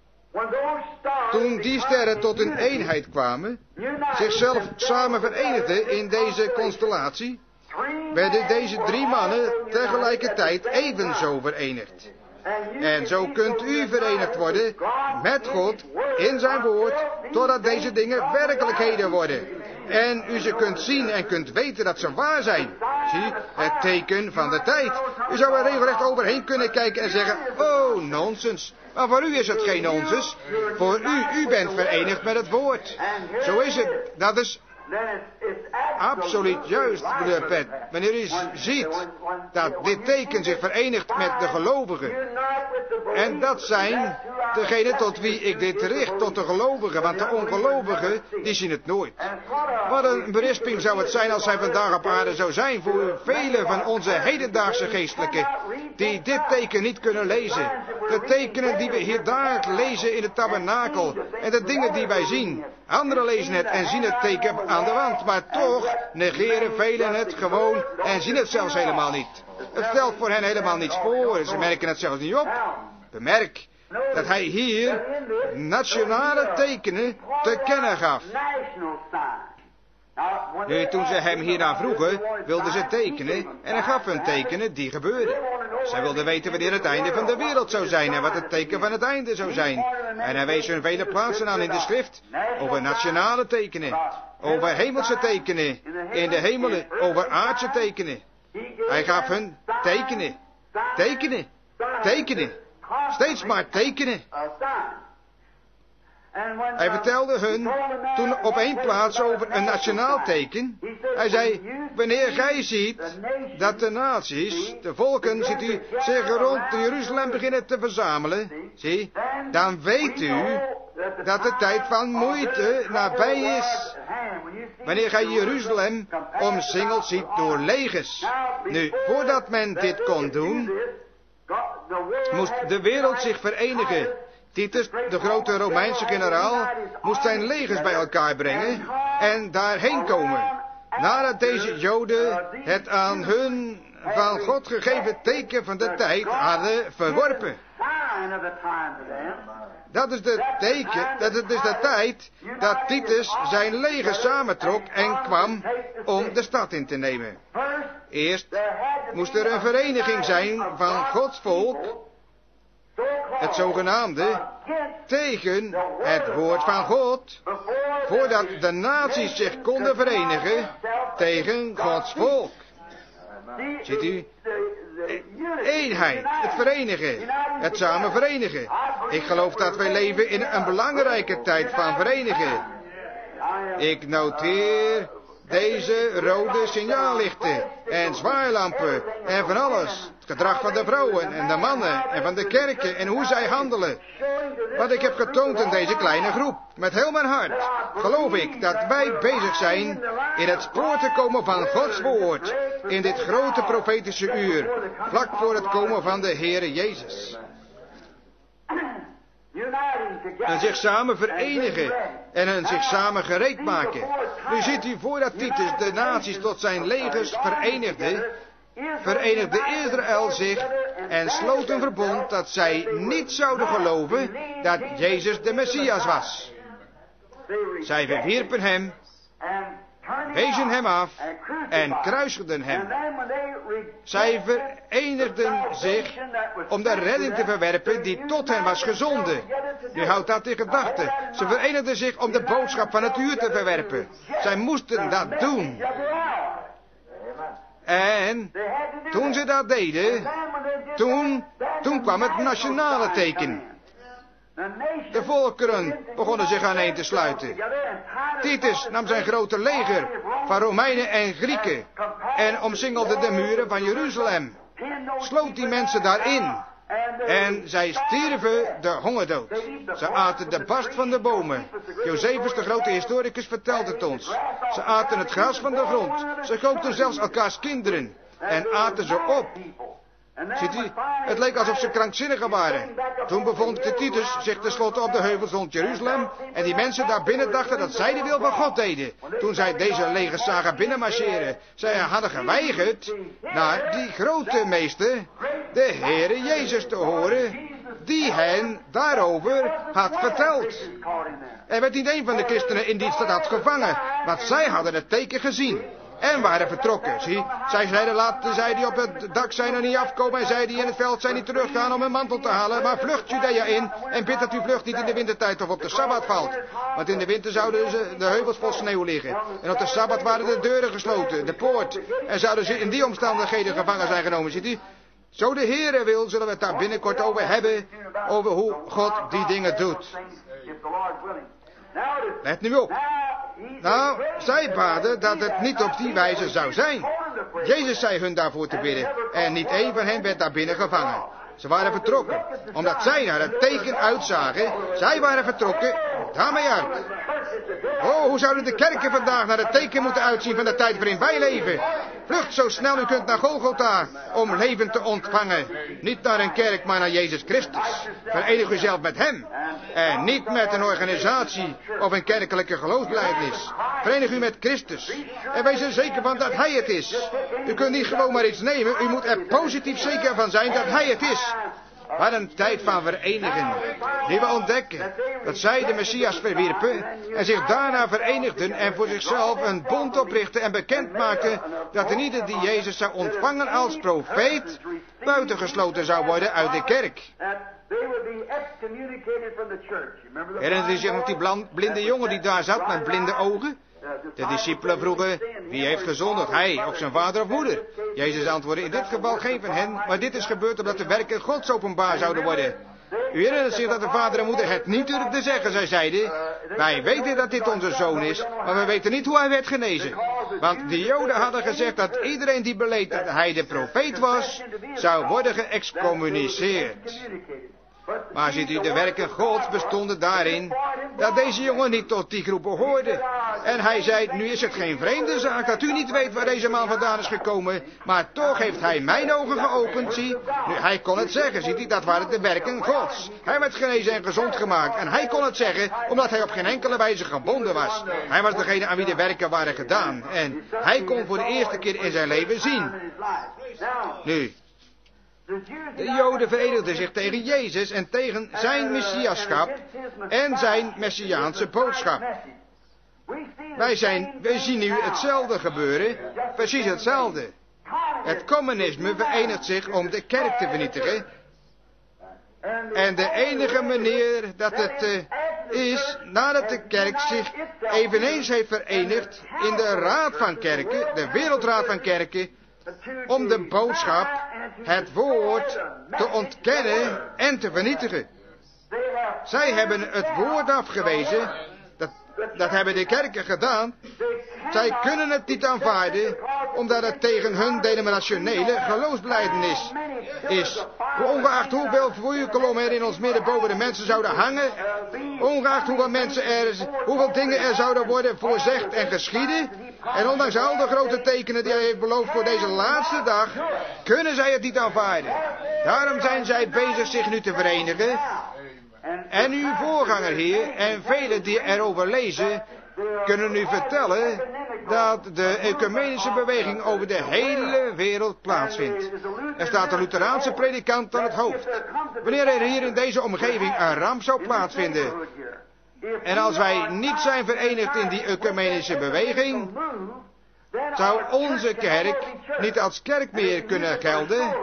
toen die sterren tot een eenheid kwamen, zichzelf samen verenigden in deze constellatie, werden deze drie mannen tegelijkertijd evenzo verenigd. En zo kunt u verenigd worden met God in zijn woord, totdat deze dingen werkelijkheden worden. En u ze kunt zien en kunt weten dat ze waar zijn. Zie, het teken van de tijd. U zou er regelrecht overheen kunnen kijken en zeggen, oh, nonsens. Maar voor u is het geen nonsens. Voor u, u bent verenigd met het woord. Zo is het. Dat is absoluut juist, broeder Pet. Wanneer u ziet dat dit teken zich verenigt met de gelovigen. En dat zijn degenen tot wie ik dit richt, tot de gelovigen. Want de ongelovigen, die zien het nooit. Wat een berisping zou het zijn als hij vandaag op aarde zou zijn voor velen van onze hedendaagse geestelijken, die dit teken niet kunnen lezen. De tekenen die we hier daar lezen in het tabernakel en de dingen die wij zien. Anderen lezen het en zien het teken aan de wand, maar toch negeren velen het gewoon en zien het zelfs helemaal niet. Het stelt voor hen helemaal niets voor, ze merken het zelfs niet op. Bemerk dat hij hier nationale tekenen te kennen gaf. Nu, toen ze hem hierna vroegen, wilden ze tekenen en hij gaf hun tekenen die gebeurden. Zij wilden weten wanneer het einde van de wereld zou zijn en wat het teken van het einde zou zijn. En hij wees hun vele plaatsen aan in de schrift over nationale tekenen, over hemelse tekenen in de hemelen, over aardse tekenen. Hij gaf hun tekenen, tekenen, tekenen, steeds maar tekenen. Hij vertelde hun toen op één plaats over een nationaal teken. Hij zei, wanneer gij ziet dat de naties, de volken, ziet u, zich rond Jeruzalem beginnen te verzamelen, zie, dan weet u dat de tijd van moeite nabij is. Wanneer gij Jeruzalem omsingeld ziet door legers. Nu, voordat men dit kon doen, moest de wereld zich verenigen. Titus, de grote Romeinse generaal, moest zijn legers bij elkaar brengen en daarheen komen. Nadat deze Joden het aan hun van God gegeven teken van de tijd hadden verworpen. Dat is de teken, dat is dus de tijd dat Titus zijn leger samentrok en kwam om de stad in te nemen. Eerst moest er een vereniging zijn van Gods volk, het zogenaamde, tegen het woord van God, voordat de naties zich konden verenigen tegen Gods volk. Ziet u? Eenheid, het verenigen, het samen verenigen. Ik geloof dat wij leven in een belangrijke tijd van verenigen. Ik noteer deze rode signaallichten en zwaailampen en van alles. Het gedrag van de vrouwen en de mannen en van de kerken en hoe zij handelen. Wat ik heb getoond in deze kleine groep, met heel mijn hart, geloof ik dat wij bezig zijn in het spoor te komen van Gods woord, in dit grote profetische uur, vlak voor het komen van de Heere Jezus. En zich samen verenigen en hen zich samen gereed maken. Nu ziet u, voordat Titus de naties tot zijn legers verenigde, verenigde Israël zich en sloot een verbond dat zij niet zouden geloven dat Jezus de Messias was. Zij verwierpen hem, wezen hem af en kruisigden hem. Zij verenigden zich om de redding te verwerpen die tot hen was gezonden. Nu houdt dat in gedachten. Ze verenigden zich om de boodschap van het uur te verwerpen. Zij moesten dat doen. En toen ze dat deden, toen, toen kwam het nationale teken. De volkeren begonnen zich aaneen te sluiten. Titus nam zijn grote leger van Romeinen en Grieken en omsingelde de muren van Jeruzalem. Sloot die mensen daarin. En zij stierven de hongerdood. Ze aten de bast van de bomen. Josephus, de grote historicus, vertelt het ons. Ze aten het gras van de grond. Ze kookten zelfs elkaars kinderen en aten ze op. Ziet u, het leek alsof ze krankzinnigen waren. Toen bevond de Titus zich tenslotte op de heuvels rond Jeruzalem. En die mensen daar binnen dachten dat zij de wil van God deden. Toen zij deze legers zagen binnenmarcheren. Zij hadden geweigerd naar die grote meester, de Heere Jezus, te horen. Die hen daarover had verteld. Er werd niet een van de christenen in die stad had gevangen. Want zij hadden het teken gezien. En waren vertrokken, zie. Zij zeiden, laten zij die op het dak zijn er niet afkomen. En zij die in het veld zijn niet teruggaan om hun mantel te halen. Maar vlucht Judea in. En bid dat uw vlucht niet in de wintertijd of op de Sabbat valt. Want in de winter zouden ze de heuvels vol sneeuw liggen. En op de Sabbat waren de deuren gesloten, de poort. En zouden ze in die omstandigheden gevangen zijn genomen, ziet u. Zo de Heere wil, zullen we het daar binnenkort over hebben. Over hoe God die dingen doet. Let nu op. Nou, zij baden dat het niet op die wijze zou zijn. Jezus zei hun daarvoor te bidden. En niet één van hen werd daar binnen gevangen. Ze waren vertrokken. Omdat zij naar het teken uitzagen. Zij waren vertrokken. Daarmee uit. Oh, hoe zouden de kerken vandaag naar het teken moeten uitzien van de tijd waarin wij leven? Vlucht zo snel u kunt naar Golgotha om leven te ontvangen. Niet naar een kerk, maar naar Jezus Christus. Verenig uzelf met hem. En niet met een organisatie of een kerkelijke geloofsbelijdenis. Verenig u met Christus. En wees er zeker van dat hij het is. U kunt niet gewoon maar iets nemen. U moet er positief zeker van zijn dat hij het is. Wat een tijd van verenigen. Die we ontdekken dat zij de Messias verwierpen en zich daarna verenigden en voor zichzelf een bond oprichten en bekend maakten dat een ieder die Jezus zou ontvangen als profeet buitengesloten zou worden uit de kerk. Herinnert u zich nog die blinde jongen die daar zat met blinde ogen? De discipelen vroegen, wie heeft gezondigd, hij of zijn vader of moeder? Jezus antwoordde, in dit geval geen van hen, maar dit is gebeurd omdat de werken Gods openbaar zouden worden. U herinnert zich dat de vader en moeder het niet durfden zeggen. Zij zeiden, wij weten dat dit onze zoon is, maar we weten niet hoe hij werd genezen. Want de Joden hadden gezegd dat iedereen die beleed dat hij de profeet was, zou worden geëxcommuniceerd. Maar ziet u, de werken Gods bestonden daarin dat deze jongen niet tot die groep behoorde. En hij zei, nu is het geen vreemde zaak dat u niet weet waar deze man vandaan is gekomen. Maar toch heeft hij mijn ogen geopend, zie. Nu, hij kon het zeggen, ziet u, dat waren de werken Gods. Hij werd genezen en gezond gemaakt. En hij kon het zeggen, omdat hij op geen enkele wijze gebonden was. Hij was degene aan wie de werken waren gedaan. En hij kon voor de eerste keer in zijn leven zien. Nu, de Joden verenigden zich tegen Jezus en tegen zijn messiaschap en zijn messiaanse boodschap. Wij, zijn, wij zien nu hetzelfde gebeuren, precies hetzelfde. Het communisme verenigt zich om de kerk te vernietigen. En de enige manier dat het uh, is, nadat de kerk zich eveneens heeft verenigd in de Raad van Kerken, de Wereldraad van Kerken, om de boodschap, het woord, te ontkennen en te vernietigen. Zij hebben het woord afgewezen, dat, dat hebben de kerken gedaan. Zij kunnen het niet aanvaarden, omdat het tegen hun denominationele geloofsbelijdenis is. Ongeacht hoeveel vuurkolommen er in ons midden boven de mensen zouden hangen, ongeacht hoeveel mensen er, hoeveel dingen er zouden worden voorzegd en geschieden, en ondanks al de grote tekenen die hij heeft beloofd voor deze laatste dag, kunnen zij het niet aanvaarden. Daarom zijn zij bezig zich nu te verenigen. En uw voorganger hier, en velen die erover lezen, kunnen u vertellen dat de ecumenische beweging over de hele wereld plaatsvindt. Er staat een Lutheraanse predikant aan het hoofd. Wanneer er hier in deze omgeving een ramp zou plaatsvinden, en als wij niet zijn verenigd in die ecumenische beweging, zou onze kerk niet als kerk meer kunnen gelden.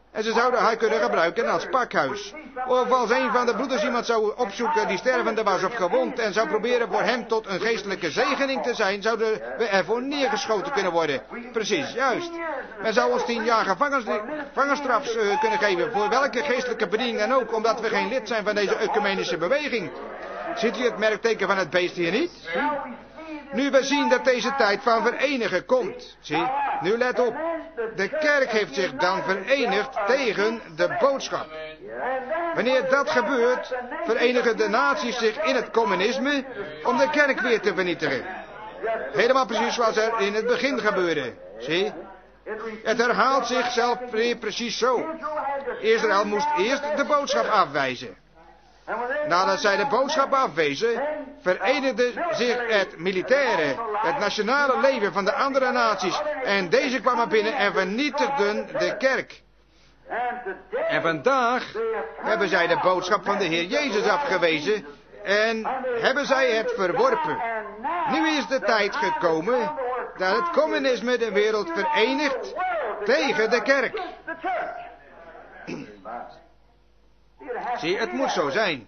En ze zouden haar kunnen gebruiken als pakhuis. Of als een van de broeders iemand zou opzoeken die stervende was of gewond en zou proberen voor hem tot een geestelijke zegening te zijn, zouden we ervoor neergeschoten kunnen worden. Precies, juist. Men zou ons tien jaar gevangenisstraf uh, kunnen geven voor welke geestelijke bediening dan ook, omdat we geen lid zijn van deze ecumenische beweging. Ziet u het merkteken van het beest hier niet? Zie? Nu we zien dat deze tijd van verenigen komt. Zie, nu let op. De kerk heeft zich dan verenigd tegen de boodschap. Wanneer dat gebeurt, verenigen de naties zich in het communisme om de kerk weer te vernietigen. Helemaal precies zoals er in het begin gebeurde. Zie, het herhaalt zichzelf weer precies zo. Israël moest eerst de boodschap afwijzen. Nadat zij de boodschap afwezen, verenigde zich het militaire, het nationale leven van de andere naties. En deze kwamen binnen en vernietigden de kerk. En vandaag hebben zij de boodschap van de Heer Jezus afgewezen en hebben zij het verworpen. Nu is de tijd gekomen dat het communisme de wereld verenigt tegen de kerk. Zie, het moet zo zijn.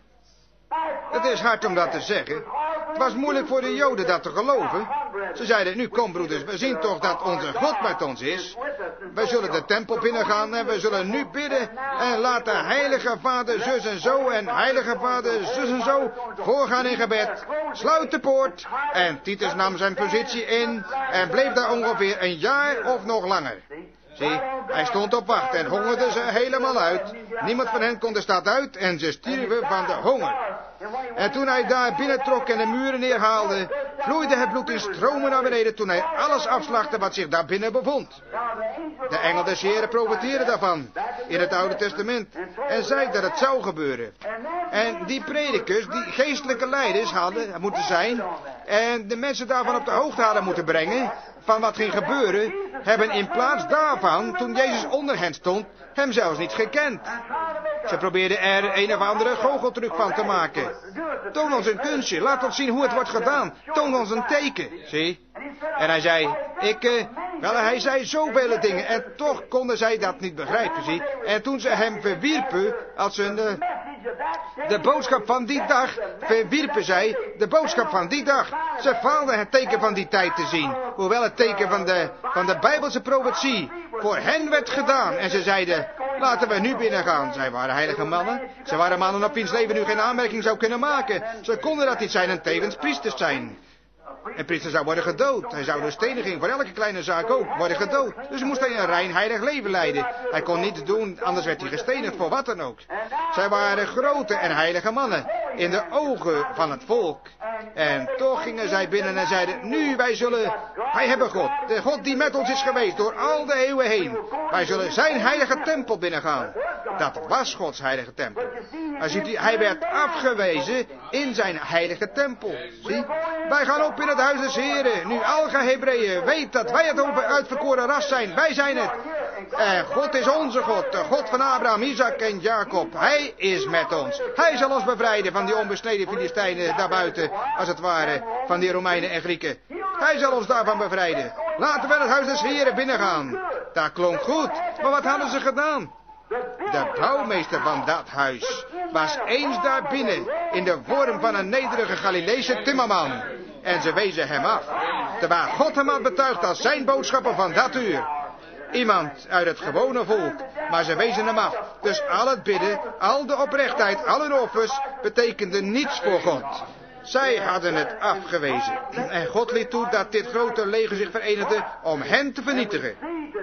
Het is hard om dat te zeggen. Het was moeilijk voor de Joden dat te geloven. Ze zeiden, nu kom broeders, we zien toch dat onze God met ons is. Wij zullen de tempel binnengaan en we zullen nu bidden. En laat de heilige vader zus en zo en heilige vader zus en zo voorgaan in gebed. Sluit de poort. En Titus nam zijn positie in en bleef daar ongeveer een jaar of nog langer. Zie, hij stond op wacht en hongerde ze helemaal uit. Niemand van hen kon de stad uit en ze stierven van de honger. En toen hij daar binnentrok en de muren neerhaalde, vloeide het bloed in stromen naar beneden toen hij alles afslachtte wat zich daar binnen bevond. De engel des Heren profeteerde daarvan in het Oude Testament en zei dat het zou gebeuren. En die predikers, die geestelijke leiders hadden moeten zijn en de mensen daarvan op de hoogte hadden moeten brengen van wat ging gebeuren, hebben in plaats daarvan, toen Jezus onder hen stond, hem zelfs niet gekend. Ze probeerden er een of andere goocheltruc van te maken. Toon ons een kunstje, laat ons zien hoe het wordt gedaan. Toon ons een teken, zie. En hij zei, ik, uh, wel, hij zei zoveel dingen en toch konden zij dat niet begrijpen, zie. En toen ze hem verwierpen, als een, uh, de boodschap van die dag, verwierpen zij de boodschap van die dag. Ze faalden het teken van die tijd te zien, hoewel het teken van de, van de Bijbelse profetie voor hen werd gedaan. En ze zeiden, laten we nu binnengaan. Zij waren heilige mannen. Ze waren mannen op wiens leven nu geen aanmerking zou kunnen maken. Ze konden dat niet zijn en tevens priesters zijn. Een priester zou worden gedood. Hij zou door steniging voor elke kleine zaak ook worden gedood. Dus moest hij een rein heilig leven leiden. Hij kon niets doen, anders werd hij gestenigd voor wat dan ook. Zij waren grote en heilige mannen in de ogen van het volk. En toch gingen zij binnen en zeiden, nu wij zullen, wij hebben God. De God die met ons is geweest door al de eeuwen heen. Wij zullen zijn heilige tempel binnengaan. Dat was Gods heilige tempel. Maar ziet u, hij werd afgewezen in zijn heilige tempel. Zie, wij gaan op in het huis des Heren. Nu alge Hebreeën, weet dat wij het uitverkoren ras zijn. Wij zijn het. En God is onze God. De God van Abraham, Isaac en Jacob. Hij is met ons. Hij zal ons bevrijden van die onbesneden Filistijnen daarbuiten, als het ware, van die Romeinen en Grieken. Hij zal ons daarvan bevrijden. Laten we het huis des Heren binnengaan. Dat klonk goed. Maar wat hadden ze gedaan? De bouwmeester van dat huis was eens daar binnen in de vorm van een nederige Galileese timmerman. En ze wezen hem af, terwijl God hem had betuigd als zijn boodschapper van dat uur. Iemand uit het gewone volk, maar ze wezen hem af. Dus al het bidden, al de oprechtheid, al hun offers betekenden niets voor God. Zij hadden het afgewezen. En God liet toe dat dit grote leger zich verenigde om hen te vernietigen.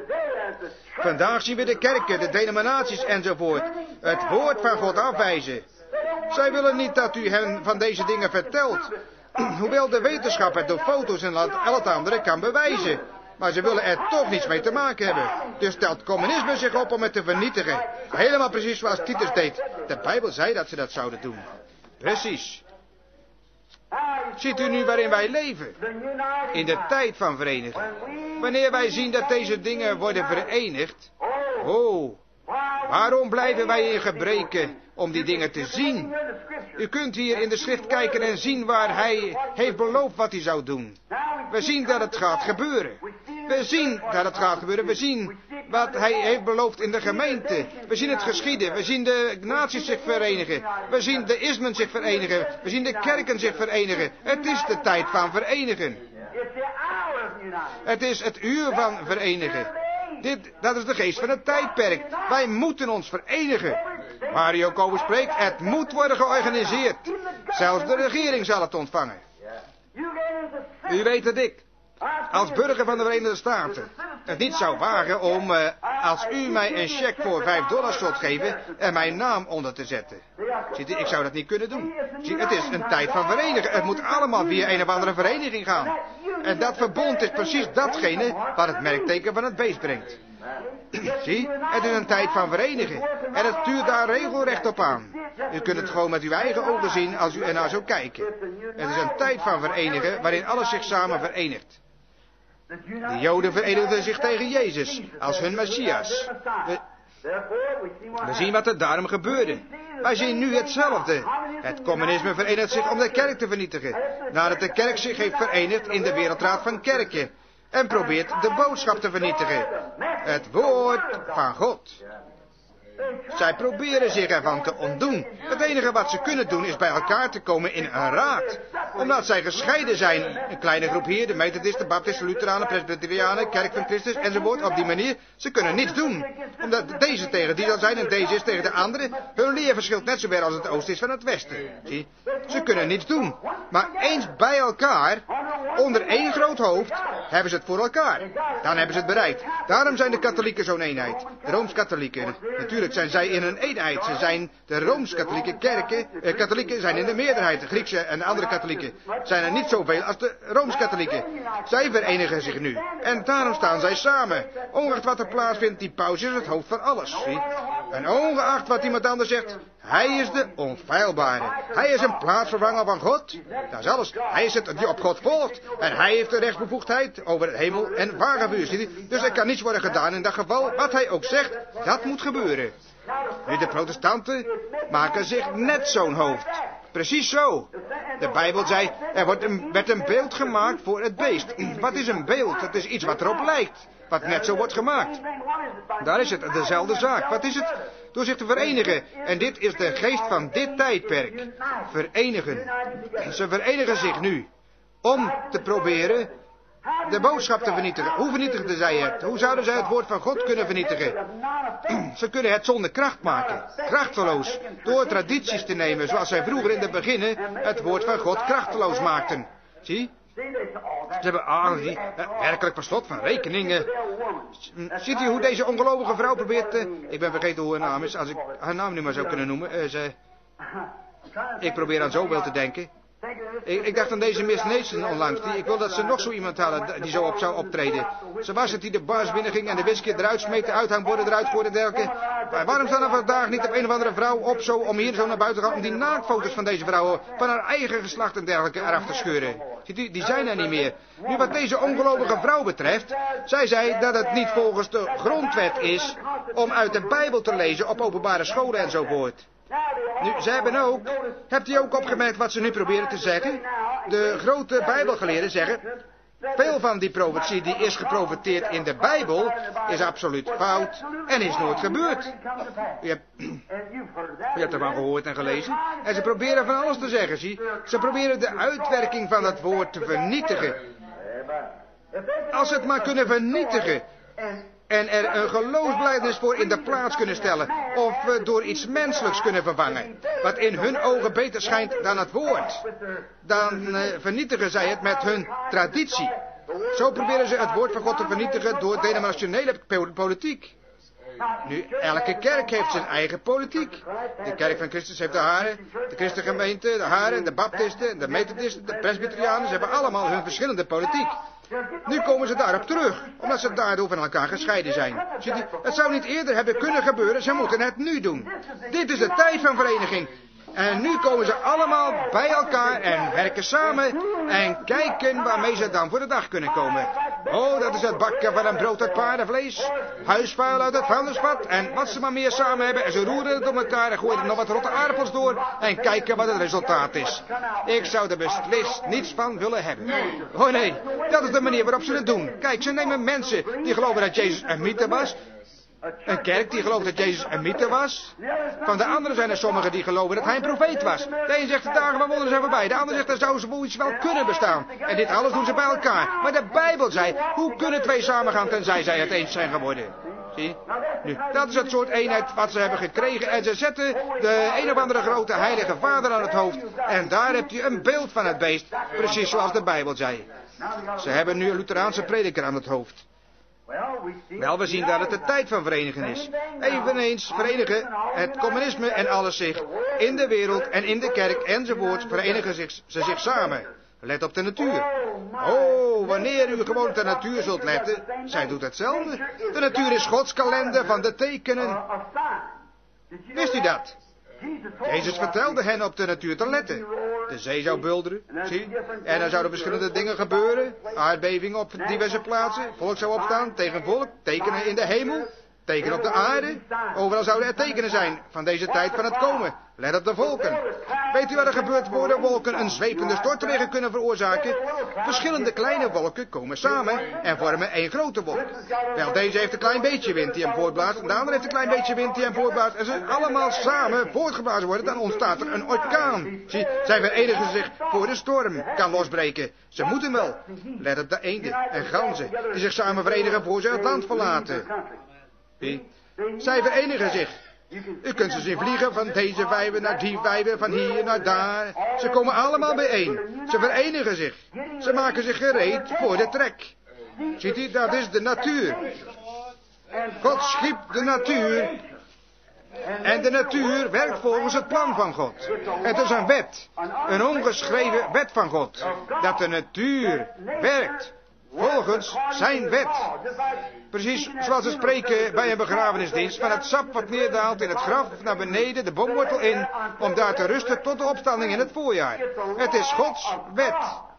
Vandaag zien we de kerken, de denominaties enzovoort het woord van God afwijzen. Zij willen niet dat u hen van deze dingen vertelt. Hoewel de wetenschap het door foto's en al het andere kan bewijzen. Maar ze willen er toch niets mee te maken hebben. Dus stelt communisme zich op om het te vernietigen. Helemaal precies zoals Titus deed. De Bijbel zei dat ze dat zouden doen. Precies. Ziet u nu waarin wij leven? In de tijd van vereniging. Wanneer wij zien dat deze dingen worden verenigd. Oh, waarom blijven wij in gebreken om die dingen te zien? U kunt hier in de schrift kijken en zien waar hij heeft beloofd wat hij zou doen. We zien dat het gaat gebeuren. We zien dat het gaat gebeuren. We zien wat hij heeft beloofd in de gemeente. We zien het geschieden. We zien de naties zich verenigen. We zien de ismen zich verenigen. We zien de kerken zich verenigen. Het is de tijd van verenigen. Het is het uur van verenigen. Dit, dat is de geest van het tijdperk. Wij moeten ons verenigen. Waar hij ook over spreekt, het moet worden georganiseerd. Zelfs de regering zal het ontvangen. U weet dat ik, als burger van de Verenigde Staten, het niet zou wagen om, uh, als u mij een cheque voor vijf dollar zult geven, er mijn naam onder te zetten. Ziet u, ik zou dat niet kunnen doen. Zie, het is een tijd van verenigen. Het moet allemaal via een of andere vereniging gaan. En dat verbond is precies datgene wat het merkteken van het beest brengt. Zie, het is een tijd van verenigen. En het stuurt daar regelrecht op aan. U kunt het gewoon met uw eigen ogen zien als u ernaar zou kijken. Het is een tijd van verenigen waarin alles zich samen verenigt. De Joden verenigden zich tegen Jezus als hun Messias. We, we zien wat er daarom gebeurde. Wij zien nu hetzelfde. Het communisme verenigt zich om de kerk te vernietigen. Nadat de kerk zich heeft verenigd in de Wereldraad van Kerken. En probeert de boodschap te vernietigen. Het woord van God. Zij proberen zich ervan te ontdoen. Het enige wat ze kunnen doen is bij elkaar te komen in een raad. Omdat zij gescheiden zijn. Een kleine groep hier, de Methodisten, Baptisten, Lutheranen, Presbyterianen, Kerk van Christus enzovoort. Op die manier, ze kunnen niets doen. Omdat deze tegen die zal zijn en deze is tegen de andere. Hun leer verschilt net zo ver als het oosten is van het westen. Zie, ze kunnen niets doen. Maar eens bij elkaar, onder één groot hoofd, hebben ze het voor elkaar. Dan hebben ze het bereikt. Daarom zijn de katholieken zo'n eenheid. De Rooms-katholieken. Natuurlijk zijn zij in een eenheid. Ze zijn de Rooms-katholieke kerken. Eh, katholieken zijn in de meerderheid. De Griekse en de andere katholieken zijn er niet zoveel als de Rooms-katholieken. Zij verenigen zich nu. En daarom staan zij samen. Ongeacht wat er plaatsvindt, die paus is het hoofd van alles. Zie? En ongeacht wat iemand anders zegt, hij is de onfeilbare. Hij is een plaatsvervanger van God. Dat is alles. Hij is het die op God volgt. En hij heeft de rechtsbevoegdheid over het hemel en vagevuur. Dus er kan niets worden gedaan in dat geval. Wat hij ook zegt, dat moet gebeuren. Nu, de protestanten maken zich net zo'n hoofd. Precies zo. De Bijbel zei, er wordt een, werd een beeld gemaakt voor het beest. Wat is een beeld? Het is iets wat erop lijkt. Wat net zo wordt gemaakt. Daar is het, dezelfde zaak. Wat is het? Door zich te verenigen. En dit is de geest van dit tijdperk. Verenigen. Ze verenigen zich nu. Om te proberen de boodschap te vernietigen. Hoe vernietigen zij het? Hoe zouden zij het woord van God kunnen vernietigen? Ze kunnen het zonder kracht maken. Krachteloos. Door tradities te nemen zoals zij vroeger in de beginnen het woord van God krachteloos maakten. Zie? Ze hebben ah, die, uh, werkelijk per slot van rekeningen. Ziet u hoe deze ongelovige vrouw probeert... Uh, ik ben vergeten hoe haar naam is. Als ik haar naam nu maar zou kunnen noemen. Uh, ze, ik probeer aan zoveel te denken. Ik, ik dacht aan deze Miss Nason onlangs. Die, ik wil dat ze nog zo iemand hadden die zo op zou optreden. Ze was het die de bars binnenging en de whisky eruit smeet, de uithangborden eruit gooide en dergelijke. Maar waarom staan er vandaag niet op een of andere vrouw op zo om hier zo naar buiten te gaan om die naaktfoto's van deze vrouwen, van haar eigen geslacht en dergelijke eraf te scheuren? Ziet u, die zijn er niet meer. Nu wat deze ongelovige vrouw betreft, zij zei dat het niet volgens de grondwet is om uit de Bijbel te lezen op openbare scholen enzovoort. Nu, ze hebben ook, hebt u ook opgemerkt wat ze nu proberen te zeggen? De grote Bijbelgeleerden zeggen, veel van die profetie die is geprofeteerd in de Bijbel is absoluut fout en is nooit gebeurd. U hebt, u hebt ervan gehoord en gelezen. En ze proberen van alles te zeggen, zie. Ze proberen de uitwerking van dat woord te vernietigen. Als ze het maar kunnen vernietigen en er een geloofsbelijdenis voor in de plaats kunnen stellen, of we door iets menselijks kunnen vervangen, wat in hun ogen beter schijnt dan het woord, dan uh, vernietigen zij het met hun traditie. Zo proberen ze het woord van God te vernietigen door denominationele politiek. Nu, elke kerk heeft zijn eigen politiek. De kerk van Christus heeft de hare, de christengemeente, de hare, de baptisten, de methodisten, de presbyterianen, ze hebben allemaal hun verschillende politiek. Nu komen ze daarop terug, omdat ze daardoor van elkaar gescheiden zijn. Het zou niet eerder hebben kunnen gebeuren, ze moeten het nu doen. Dit is de tijd van vereniging. En nu komen ze allemaal bij elkaar en werken samen en kijken waarmee ze dan voor de dag kunnen komen. Oh, dat is het bakken van een brood uit paardenvlees. Huisvuil uit het vuilnisvat. En wat ze maar meer samen hebben. En ze roeren het om elkaar en gooien er nog wat rotte aardappels door. En kijken wat het resultaat is. Ik zou er beslist niets van willen hebben. Oh nee, dat is de manier waarop ze het doen. Kijk, ze nemen mensen die geloven dat Jezus een mythe was. Een kerk die gelooft dat Jezus een mythe was. Van de anderen zijn er sommigen die geloven dat hij een profeet was. De een zegt de dagen van wonderen zijn voorbij. De ander zegt er zou zoiets wel kunnen bestaan. En dit alles doen ze bij elkaar. Maar de Bijbel zei, hoe kunnen twee samengaan tenzij zij het eens zijn geworden? Zie? Nu, dat is het soort eenheid wat ze hebben gekregen. En ze zetten de een of andere grote heilige vader aan het hoofd. En daar heb je een beeld van het beest. Precies zoals de Bijbel zei. Ze hebben nu een Lutheraanse prediker aan het hoofd. Wel, we zien dat het de tijd van verenigen is. Eveneens verenigen het communisme en alles zich. In de wereld en in de kerk enzovoort verenigen zich, ze zich samen. Let op de natuur. Oh, wanneer u gewoon op de natuur zult letten, zij doet hetzelfde. De natuur is Gods kalender van de tekenen. Wist u dat? Jezus vertelde hen op de natuur te letten. De zee zou bulderen, zie. En er zouden verschillende dingen gebeuren. Aardbevingen op diverse plaatsen. Volk zou opstaan tegen volk. Tekenen in de hemel. Tekenen op de aarde. Overal zouden er tekenen zijn van deze tijd van het komen. Let op de wolken. Weet u wat er gebeurt voor de wolken een zwepende stortregen kunnen veroorzaken? Verschillende kleine wolken komen samen en vormen één grote wolk. Wel, deze heeft een klein beetje wind die hem voortblaast. En de andere heeft een klein beetje wind die hem voortblaast. En ze allemaal samen voortgeblazen worden, dan ontstaat er een orkaan. Zie, zij verenigen zich voor de storm kan losbreken. Ze moeten wel. Let op de eenden en ganzen die zich samen verenigen voor ze het land verlaten. Zie, zij verenigen zich. U kunt ze zien vliegen van deze vijven naar die vijven, van hier naar daar. Ze komen allemaal bijeen. Ze verenigen zich. Ze maken zich gereed voor de trek. Ziet u, dat is de natuur. God schiep de natuur. En de natuur werkt volgens het plan van God. Het is een wet. Een ongeschreven wet van God. Dat de natuur werkt volgens zijn wet. Precies zoals ze spreken bij een begrafenisdienst van het sap wat neerdaalt in het graf naar beneden de boomwortel in, om daar te rusten tot de opstanding in het voorjaar. Het is Gods wet.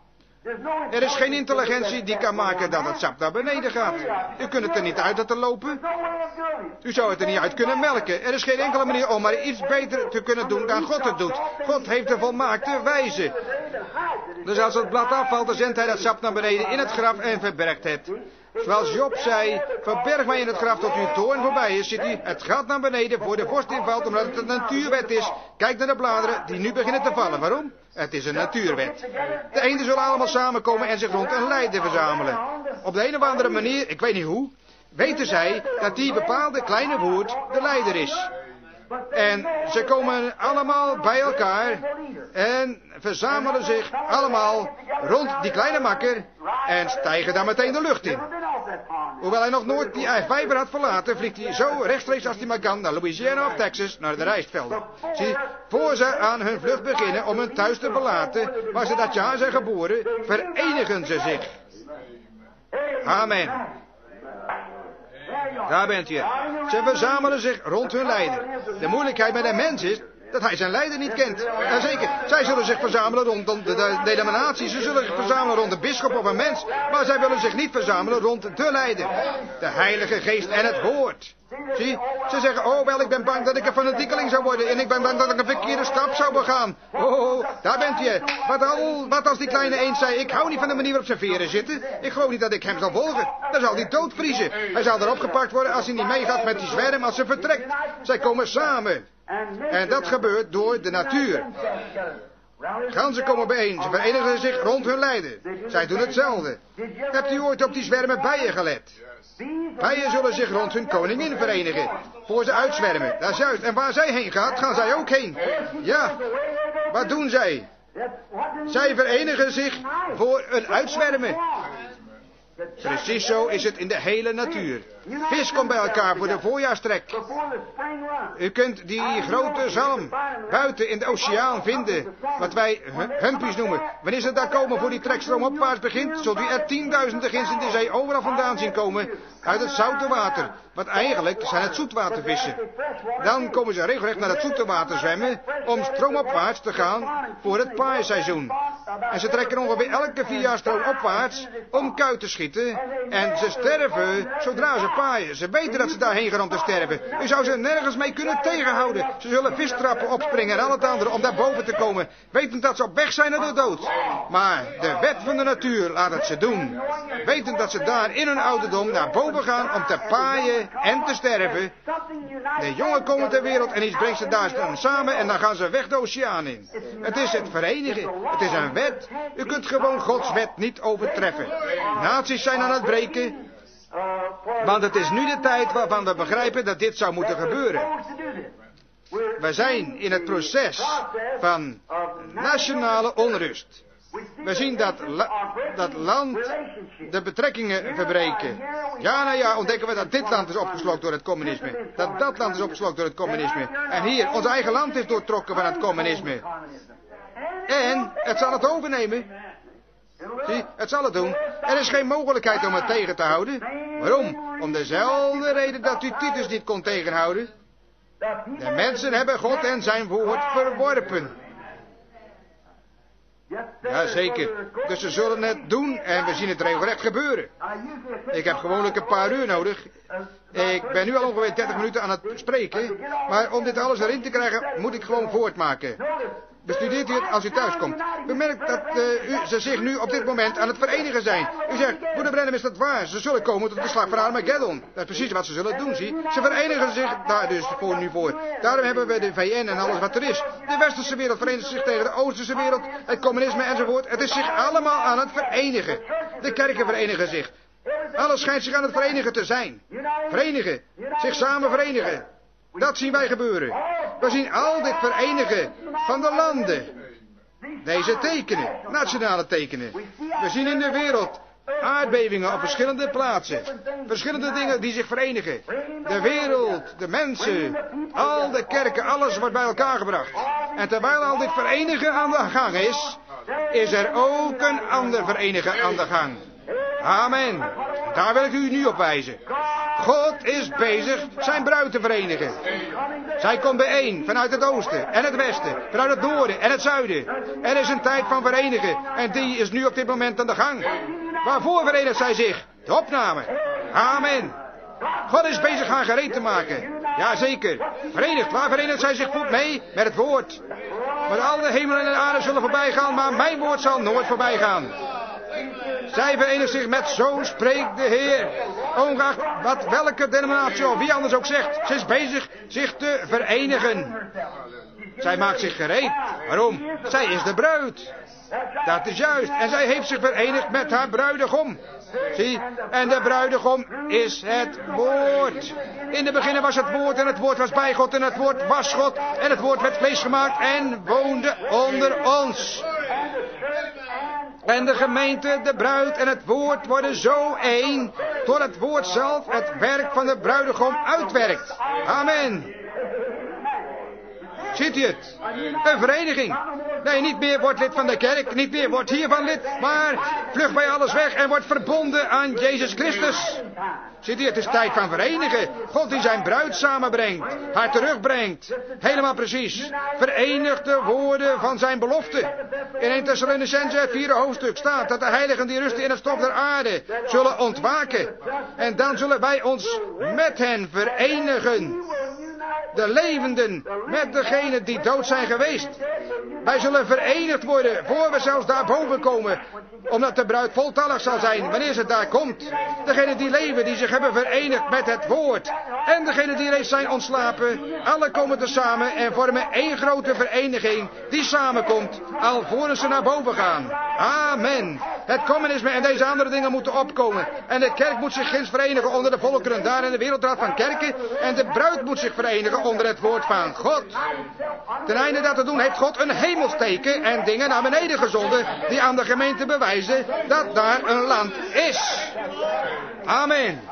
Er is geen intelligentie die kan maken dat het sap naar beneden gaat. U kunt het er niet uit laten lopen. U zou het er niet uit kunnen melken. Er is geen enkele manier om maar iets beter te kunnen doen dan God het doet. God heeft de volmaakte wijze. Dus als het blad afvalt, dan zendt hij dat sap naar beneden in het graf en verbergt het. Zoals Job zei, verberg mij in het graf tot uw toorn voorbij is, ziet u. Het gaat naar beneden voor de vorst invalt, omdat het een natuurwet is. Kijk naar de bladeren die nu beginnen te vallen. Waarom? Het is een natuurwet. De eenden zullen allemaal samenkomen en zich rond een leider verzamelen. Op de een of andere manier, ik weet niet hoe, weten zij dat die bepaalde kleine woord de leider is. En ze komen allemaal bij elkaar en verzamelen zich allemaal rond die kleine makker en stijgen daar meteen de lucht in. Hoewel hij nog nooit die vijver had verlaten, vliegt hij zo rechtstreeks als hij maar kan naar Louisiana of Texas, naar de rijstvelden. Zie, voor ze aan hun vlucht beginnen om hun thuis te verlaten, waar ze dat jaar zijn geboren, verenigen ze zich. Amen. Daar bent u. Ze verzamelen zich rond hun leider. De moeilijkheid met een mens is dat hij zijn leider niet kent. Jazeker, zij zullen zich verzamelen rond de, de, de denominatie. Ze zullen zich verzamelen rond de bisschop of een mens. Maar zij willen zich niet verzamelen rond de leider. De Heilige Geest en het Woord. Zie, ze zeggen, oh wel, ik ben bang dat ik een fanatiekeling zou worden. En ik ben bang dat ik een verkeerde stap zou begaan. Oh, daar bent u. Wat, al, wat als die kleine eend zei, ik hou niet van de manier waarop zijn veren zitten. Ik geloof niet dat ik hem zal volgen. Dan zal hij doodvriezen. Hij zal erop gepakt worden als hij niet meegaat met die zwerm als ze vertrekt. Zij komen samen. En dat gebeurt door de natuur. Ganzen komen bijeen. Ze verenigen zich rond hun leider. Zij doen hetzelfde. Hebt u ooit op die zwermen bijen gelet? Bijen zullen zich rond hun koningin verenigen. Voor ze uitzwermen. Dat is juist. En waar zij heen gaat, gaan zij ook heen. Ja. Wat doen zij? Zij verenigen zich voor een uitzwermen. Precies zo is het in de hele natuur. Vis komt bij elkaar voor de voorjaarstrek. U kunt die grote zalm buiten in de oceaan vinden. Wat wij humpies noemen. Wanneer ze daar komen voor die trekstroom opwaarts begint, zult u er tienduizenden ginsen in de zee overal vandaan zien komen. Uit het zoute water. Want eigenlijk zijn het zoetwatervissen. Dan komen ze regelrecht naar het zoete water zwemmen om stroomopwaarts te gaan voor het paarseizoen. En ze trekken ongeveer elke vier jaar stroom opwaarts om kuit te schieten. weten. En ze sterven zodra ze paaien. Ze weten dat ze daarheen gaan om te sterven. U zou ze nergens mee kunnen tegenhouden. Ze zullen vistrappen opspringen en al het andere om daar boven te komen. Wetend dat ze op weg zijn naar de dood. Maar de wet van de natuur laat het ze doen. Wetend dat ze daar in hun ouderdom naar boven gaan om te paaien en te sterven. De jongen komen ter wereld en iets brengt ze daar dan samen en dan gaan ze weg de oceaan in. Het is het verenigen. Het is een wet. U kunt gewoon Gods wet niet overtreffen. Naties zijn aan het breken. Want het is nu de tijd waarvan we begrijpen dat dit zou moeten gebeuren. We zijn in het proces van nationale onrust. We zien dat, la, dat land de betrekkingen verbreken. Ja, nou ja, ontdekken we dat dit land is opgeslokt door het communisme. Dat dat land is opgeslokt door het communisme. En hier, ons eigen land is doortrokken van het communisme. En het zal het overnemen. Zie, het zal het doen. Er is geen mogelijkheid om het tegen te houden. Waarom? Om dezelfde reden dat u Titus niet kon tegenhouden. De mensen hebben God en zijn woord verworpen. Jazeker. Dus ze zullen het doen en we zien het regelrecht gebeuren. Ik heb gewoonlijk een paar uur nodig. Ik ben nu al ongeveer dertig minuten aan het spreken. Maar om dit alles erin te krijgen moet ik gewoon voortmaken. Bestudeert u het als u thuis komt. Bemerkt dat uh, u, ze zich nu op dit moment aan het verenigen zijn. U zegt, broeder Branham, is dat waar? Ze zullen komen tot de slag van Armageddon. Dat is precies wat ze zullen doen, zie. Ze verenigen zich daar dus voor nu voor. Daarom hebben we de V N en alles wat er is. De westerse wereld verenigt zich tegen de oosterse wereld, het communisme enzovoort. Het is zich allemaal aan het verenigen. De kerken verenigen zich. Alles schijnt zich aan het verenigen te zijn. Verenigen. Zich samen verenigen. Dat zien wij gebeuren. We zien al dit verenigen van de landen. Deze tekenen, nationale tekenen. We zien in de wereld aardbevingen op verschillende plaatsen. Verschillende dingen die zich verenigen. De wereld, de mensen, al de kerken, alles wordt bij elkaar gebracht. En terwijl al dit verenigen aan de gang is, is er ook een ander verenigen aan de gang. Amen. Daar wil ik u nu op wijzen. God is bezig zijn bruid te verenigen. Zij komt bijeen vanuit het oosten en het westen, vanuit het noorden en het zuiden. Er is een tijd van verenigen en die is nu op dit moment aan de gang. Waarvoor verenigt zij zich? De opname. Amen. God is bezig haar gereed te maken. Jazeker. Verenigd. Waar verenigt zij zich goed mee? Met het woord. Maar al de hemel en de aarde zullen voorbij gaan, maar mijn woord zal nooit voorbij gaan. Zij verenigt zich met zo spreekt de Heer. Ongeacht wat welke denominatie of wie anders ook zegt. Ze is bezig zich te verenigen. Zij maakt zich gereed. Waarom? Zij is de bruid. Dat is juist. En zij heeft zich verenigd met haar bruidegom. Zie, en de bruidegom is het woord. In de beginnen was het woord en het woord was bij God en het woord was God. En het woord werd vlees gemaakt en woonde onder ons. En de gemeente, de bruid en het woord worden zo één, tot het woord zelf het werk van de bruidegom uitwerkt. Amen. Ziet u het? Een vereniging. Nee, niet meer wordt lid van de kerk, niet meer wordt hiervan lid, maar vlucht bij alles weg en wordt verbonden aan Jezus Christus. Ziet u, het is tijd van verenigen. God die zijn bruid samenbrengt, haar terugbrengt. Helemaal precies. Verenigt de woorden van zijn belofte. In Eerste Thessalonicenzen het vierde hoofdstuk staat dat de heiligen die rusten in het stof der aarde zullen ontwaken. En dan zullen wij ons met hen verenigen. De levenden met degenen die dood zijn geweest. Wij zullen verenigd worden voor we zelfs daarboven komen. Omdat de bruid voltallig zal zijn wanneer ze daar komt. Degenen die leven, die zich hebben verenigd met het woord. En degenen die reeds zijn ontslapen. Alle komen tezamen en vormen één grote vereniging die samenkomt. Alvorens ze naar boven gaan. Amen. Het communisme en deze andere dingen moeten opkomen. En de kerk moet zich ginds verenigen onder de volkeren daar in de wereldraad van kerken. En de bruid moet zich verenigen onder het woord van God. Ten einde dat te doen heeft God een hemelsteken en dingen naar beneden gezonden die aan de gemeente bewijzen dat daar een land is. Amen.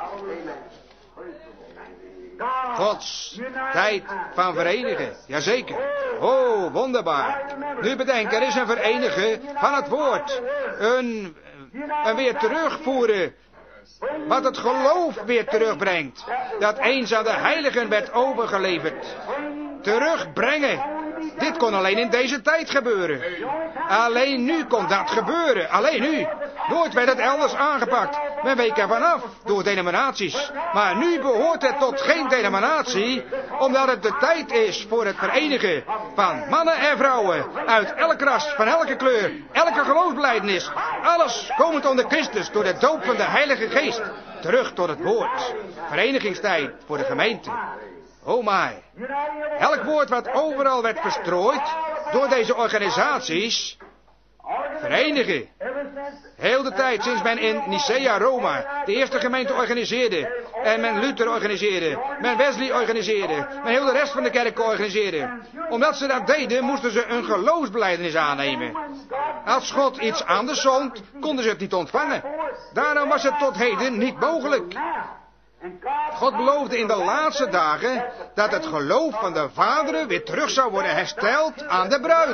Gods tijd van verenigen. Jazeker. Oh, wonderbaar. Nu bedenk, er is een verenigen van het woord. Een, een weer terugvoeren. Wat het geloof weer terugbrengt. Dat eens aan de heiligen werd overgeleverd. Terugbrengen. Dit kon alleen in deze tijd gebeuren. Alleen nu kon dat gebeuren. Alleen nu. Nooit werd het elders aangepakt. Men week ervan af door denominaties. Maar nu behoort het tot geen denominatie, omdat het de tijd is voor het verenigen van mannen en vrouwen uit elk ras, van elke kleur, elke geloofsbelijdenis. Alles komend onder Christus door de doop van de Heilige Geest. Terug tot het woord. Verenigingstijd voor de gemeente. Oh my. Elk woord wat overal werd verstrooid door deze organisaties. Verenigen. Heel de tijd sinds men in Nicea Roma de eerste gemeente organiseerde. En men Luther organiseerde. Men Wesley organiseerde. Men heel de rest van de kerk organiseerde. Omdat ze dat deden moesten ze een geloofsbelijdenis aannemen. Als God iets anders zond, konden ze het niet ontvangen. Daarom was het tot heden niet mogelijk. God beloofde in de laatste dagen dat het geloof van de vaderen weer terug zou worden hersteld aan de bruid.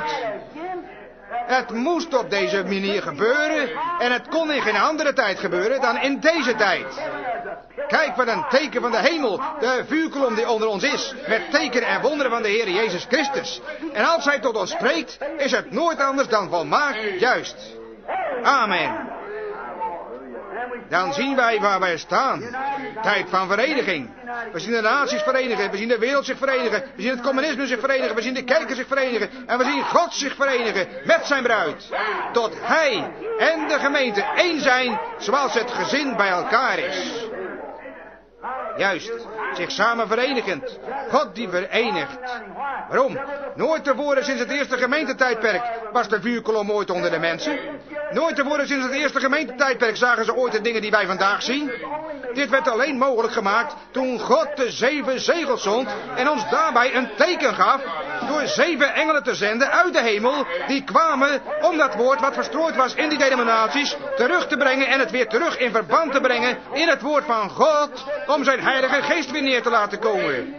Het moest op deze manier gebeuren en het kon in geen andere tijd gebeuren dan in deze tijd. Kijk wat een teken van de hemel, de vuurkolom die onder ons is, met tekenen en wonderen van de Heer Jezus Christus. En als Hij tot ons spreekt, is het nooit anders dan volmaakt juist. Amen. Dan zien wij waar wij staan. Tijd van vereniging. We zien de naties verenigen. We zien de wereld zich verenigen. We zien het communisme zich verenigen. We zien de kerken zich verenigen. En we zien God zich verenigen met zijn bruid. Tot Hij en de gemeente één zijn zoals het gezin bij elkaar is. Juist, zich samen verenigend. God die verenigt. Waarom? Nooit tevoren sinds het eerste gemeentetijdperk was de vuurkolom ooit onder de mensen. Nooit tevoren sinds het eerste gemeentetijdperk zagen ze ooit de dingen die wij vandaag zien. Dit werd alleen mogelijk gemaakt toen God de zeven zegels zond en ons daarbij een teken gaf door zeven engelen te zenden uit de hemel die kwamen om dat woord wat verstrooid was in die denominaties terug te brengen en het weer terug in verband te brengen in het woord van God om zijn Heilige Geest weer neer te laten komen.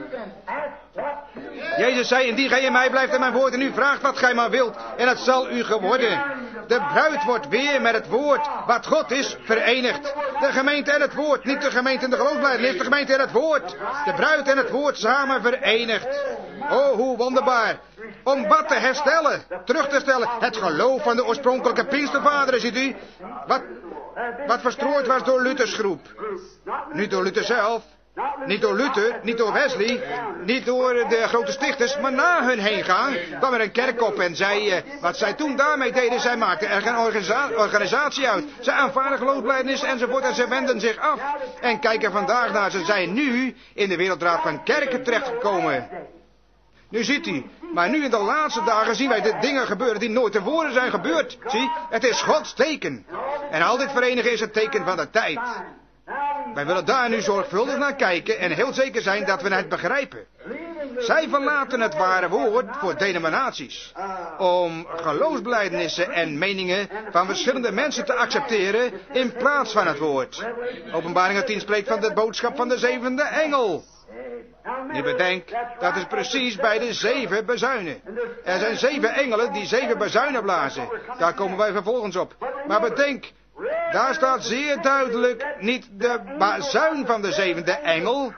Jezus zei, indien gij in mij blijft en mijn woord en u vraagt wat gij maar wilt en het zal u geworden. De bruid wordt weer met het woord wat God is verenigd. De gemeente en het woord, niet de gemeente en de geloofsbelijdenis, de gemeente en het woord. De bruid en het woord samen verenigd. Oh, hoe wonderbaar. Om wat te herstellen, terug te stellen. Het geloof van de oorspronkelijke Pinkstervaderen, ziet u. Wat, wat verstrooid was door Luthers groep. Niet door Luther zelf. Niet door Luther, niet door Wesley, niet door de grote stichters, maar na hun heen gaan kwam er een kerk op en zij, wat zij toen daarmee deden, zij maakten er een organisa- organisatie uit. Zij aanvaarden geloofsbelijdenis enzovoort en ze wenden zich af. En kijken vandaag naar, ze zijn nu in de wereldraad van kerken terechtgekomen. Nu ziet u, maar nu in de laatste dagen zien wij de dingen gebeuren die nooit tevoren zijn gebeurd. Zie, het is Gods teken. En al dit verenigen is het teken van de tijd. Wij willen daar nu zorgvuldig naar kijken en heel zeker zijn dat we het begrijpen. Zij verlaten het ware woord voor denominaties. Om geloofsbelijdenissen en meningen van verschillende mensen te accepteren in plaats van het woord. Openbaring tien spreekt van de boodschap van de zevende engel. Nu bedenk, dat is precies bij de zeven bazuinen. Er zijn zeven engelen die zeven bazuinen blazen. Daar komen wij vervolgens op. Maar bedenk, daar staat zeer duidelijk niet de bazuin van de zevende engel,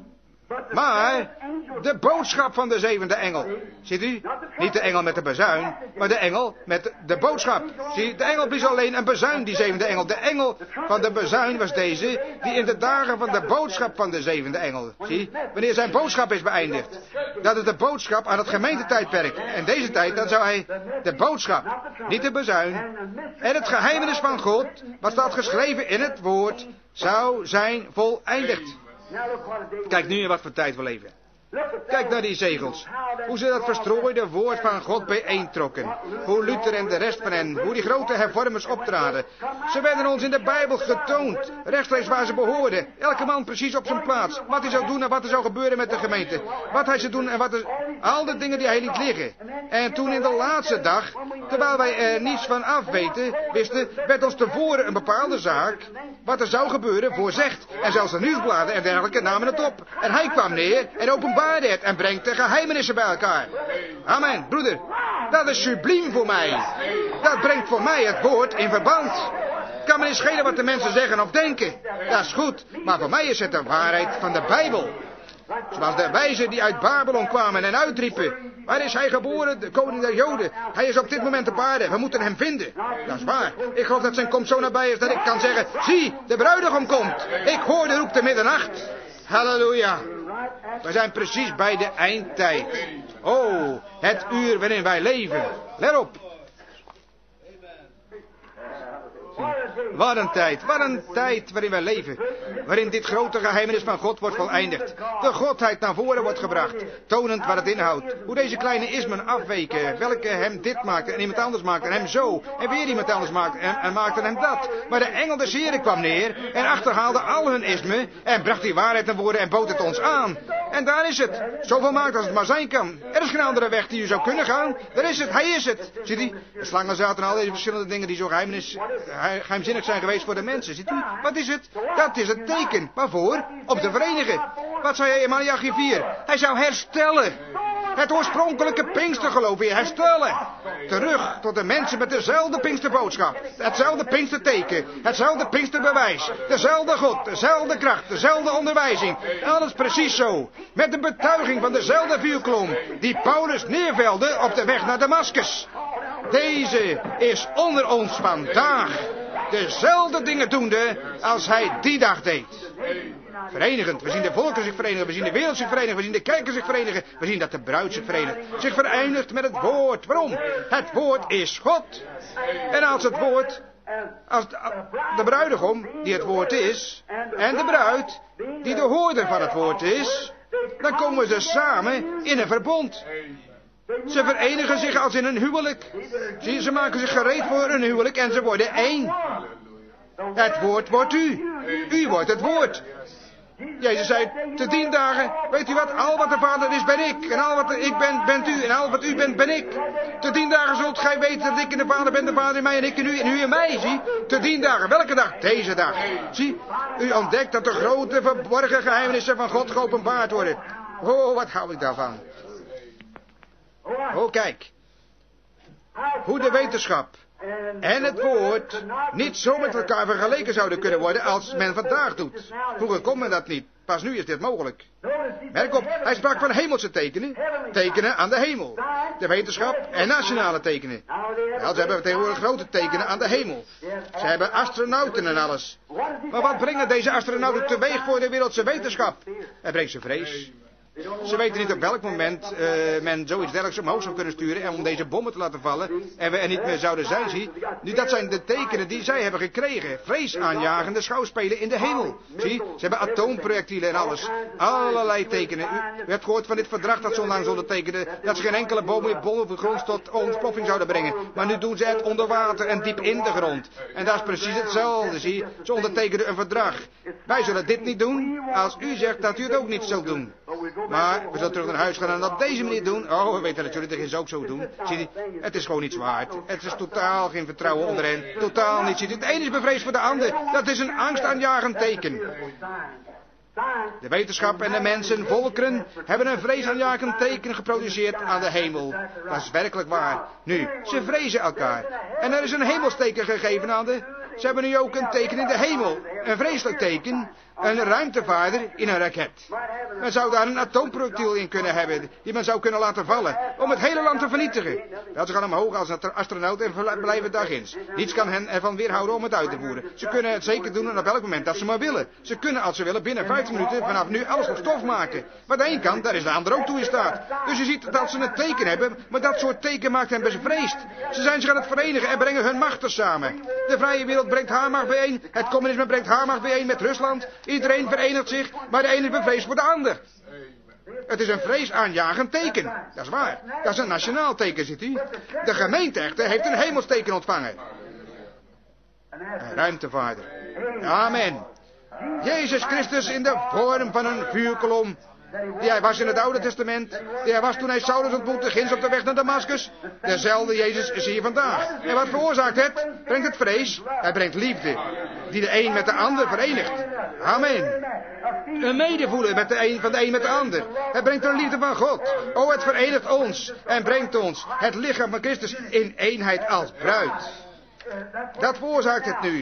maar de boodschap van de zevende engel. Ziet u? Niet de engel met de bazuin, maar de engel met de boodschap. Zie, de engel blies alleen een bazuin, die zevende engel. De engel van de bazuin was deze, die in de dagen van de boodschap van de zevende engel. Zie, wanneer zijn boodschap is beëindigd. Dat is de boodschap aan het gemeentetijdperk. En deze tijd, dan zou hij de boodschap, niet de bazuin, en het geheimenis van God, wat staat geschreven in het woord, zou zijn voleindigd. Kijk nu in wat voor tijd we leven. Kijk naar die zegels. Hoe ze dat verstrooide woord van God bijeentrokken. Hoe Luther en de rest van hen, hoe die grote hervormers optraden. Ze werden ons in de Bijbel getoond. Rechtstreeks waar ze behoorden. Elke man precies op zijn plaats. Wat hij zou doen en wat er zou gebeuren met de gemeente. Wat hij zou doen en wat er... Al de dingen die hij liet liggen. En toen in de laatste dag, terwijl wij er niets van af weten, wisten, werd ons tevoren een bepaalde zaak, wat er zou gebeuren, voorzegd. En zelfs de nieuwsbladen en dergelijke namen het op. En hij kwam neer en openbaarde het en brengt de geheimenissen bij elkaar. Amen, broeder. Dat is subliem voor mij. Dat brengt voor mij het woord in verband. Het kan me niet schelen wat de mensen zeggen of denken. Dat is goed, maar voor mij is het de waarheid van de Bijbel. Zoals de wijzen die uit Babylon kwamen en uitriepen. Waar is hij geboren, de koning der Joden? Hij is op dit moment op aarde. We moeten hem vinden. Dat is waar. Ik geloof dat zijn komst zo nabij is dat ik kan zeggen, zie, de bruidegom komt. Ik hoor de roep te middernacht. Halleluja. We zijn precies bij de eindtijd. Oh, het uur waarin wij leven. Let op. Wat een tijd, wat een tijd waarin wij leven. Waarin dit grote geheimenis van God wordt voleindigd. De godheid naar voren wordt gebracht. Tonend wat het inhoudt. Hoe deze kleine ismen afweken. Welke hem dit maakte en iemand anders maakte. En hem zo. En weer iemand anders maakte en, en maakte hem dat. Maar de engel des Heren kwam neer. En achterhaalde al hun ismen. En bracht die waarheid naar voren en bood het ons aan. En daar is het. Zo volmaakt als het maar zijn kan. Er is geen andere weg die u zou kunnen gaan. Daar is het. Hij is het. Ziet u? De slangen zaten al deze verschillende dingen die zo geheimenis, geheimzinnig zijn geweest voor de mensen. Ziet u? Wat is het? Dat is het teken. Waarvoor? Om te verenigen. Wat zei hij in Malachi vier? Hij zou herstellen. Het oorspronkelijke Pinkstergeloof weer herstellen. Terug tot de mensen met dezelfde Pinksterboodschap. Hetzelfde Pinksterteken. Hetzelfde Pinksterbewijs. Dezelfde God. Dezelfde kracht. Dezelfde onderwijzing. Alles precies zo. Met de betuiging van dezelfde vuurkolom die Paulus neervelde op de weg naar Damascus. Deze is onder ons vandaag. Dezelfde dingen doende als hij die dag deed. Verenigend. We zien de volken zich verenigen. We zien de wereld zich verenigen. We zien de kerken zich verenigen. We zien dat de bruid zich verenigt. Zich verenigt met het woord. Waarom? Het woord is God. En als het woord, als de, de bruidegom die het woord is, en de bruid die de hoorder van het woord is, dan komen ze samen in een verbond. Ze verenigen zich als in een huwelijk. Zie, ze maken zich gereed voor een huwelijk en ze worden één. Het woord wordt u. U wordt het woord. Jezus zei, te tien dagen, weet u wat, al wat de Vader is, ben ik. En al wat ik ben, bent u. En al wat u bent, ben ik. Te tien dagen zult gij weten dat ik in de Vader ben, de Vader in mij en ik in u en u in mij, zie. Te tien dagen, welke dag? Deze dag. Zie, u ontdekt dat de grote verborgen geheimenissen van God geopenbaard worden. Oh, wat hou ik daarvan. Oh, kijk. Hoe de wetenschap en het woord niet zo met elkaar vergeleken zouden kunnen worden als men vandaag doet. Vroeger kon men dat niet. Pas nu is dit mogelijk. Merk op, hij sprak van hemelse tekenen. Tekenen aan de hemel. De wetenschap en nationale tekenen. Wel, ze hebben tegenwoordig grote tekenen aan de hemel. Ze hebben astronauten en alles. Maar wat brengen deze astronauten teweeg voor de wereldse wetenschap? Het brengt ze vrees. Ze weten niet op welk moment uh, men zoiets dergelijks omhoog zou kunnen sturen en om deze bommen te laten vallen en we er niet meer zouden zijn, zie. Nu, dat zijn de tekenen die zij hebben gekregen. Vreesaanjagende schouwspelen in de hemel. Zie, ze hebben atoomprojectielen en alles. Allerlei tekenen. U, u hebt gehoord van dit verdrag dat ze onlangs ondertekenden, dat ze geen enkele bom, bom op de grond tot ontploffing zouden brengen. Maar nu doen ze het onder water en diep in de grond. En dat is precies hetzelfde, zie. Ze ondertekenen een verdrag. Wij zullen dit niet doen als u zegt dat u het ook niet zult doen. Maar we zullen terug naar huis gaan en dat op deze manier doen. Oh, we weten dat jullie het ook zo doen. Zie je, het is gewoon niets waard. Het is totaal geen vertrouwen onder hen. Totaal niet. Zie je, het ene is bevreesd voor de ander. Dat is een angstaanjagend teken. De wetenschap en de mensen, volkeren, hebben een vreesaanjagend teken geproduceerd aan de hemel. Dat is werkelijk waar. Nu, ze vrezen elkaar. En er is een hemelsteken gegeven aan de... Ze hebben nu ook een teken in de hemel. Een vreselijk teken. Een ruimtevaarder in een raket. Men zou daar een atoomprojectiel in kunnen hebben, die men zou kunnen laten vallen, om het hele land te vernietigen. Wel, ze gaan omhoog als astronaut en blijven daar ginds. Niets kan hen ervan weerhouden om het uit te voeren. Ze kunnen het zeker doen en op elk moment dat ze maar willen. Ze kunnen, als ze willen, binnen vijftien minuten vanaf nu alles tot stof maken. Maar de een kant, daar is de ander ook toe in staat. Dus je ziet dat ze een teken hebben, maar dat soort teken maakt hen bevreesd. Ze zijn zich aan het verenigen en brengen hun machten samen. De vrije wereld brengt haar macht bijeen, het communisme brengt haar macht bijeen met Rusland. Iedereen verenigt zich, maar de ene is bevreesd voor de ander. Het is een vreesaanjagend teken. Dat is waar. Dat is een nationaal teken, ziet u. De gemeente echter heeft een hemelsteken ontvangen. Een ruimtevaarder. Amen. Jezus Christus in de vorm van een vuurkolom. Die hij was in het Oude Testament. Die hij was toen hij Saulus ontmoette, ginds op de weg naar Damascus. Dezelfde Jezus is hier vandaag. En wat veroorzaakt het? Brengt het vrees? Hij brengt liefde. Die de een met de ander verenigt. Amen. Een medevoelen met de een van de een met de ander. Het brengt de liefde van God. O, het verenigt ons en brengt ons, het lichaam van Christus, in eenheid als bruid. Dat veroorzaakt het nu.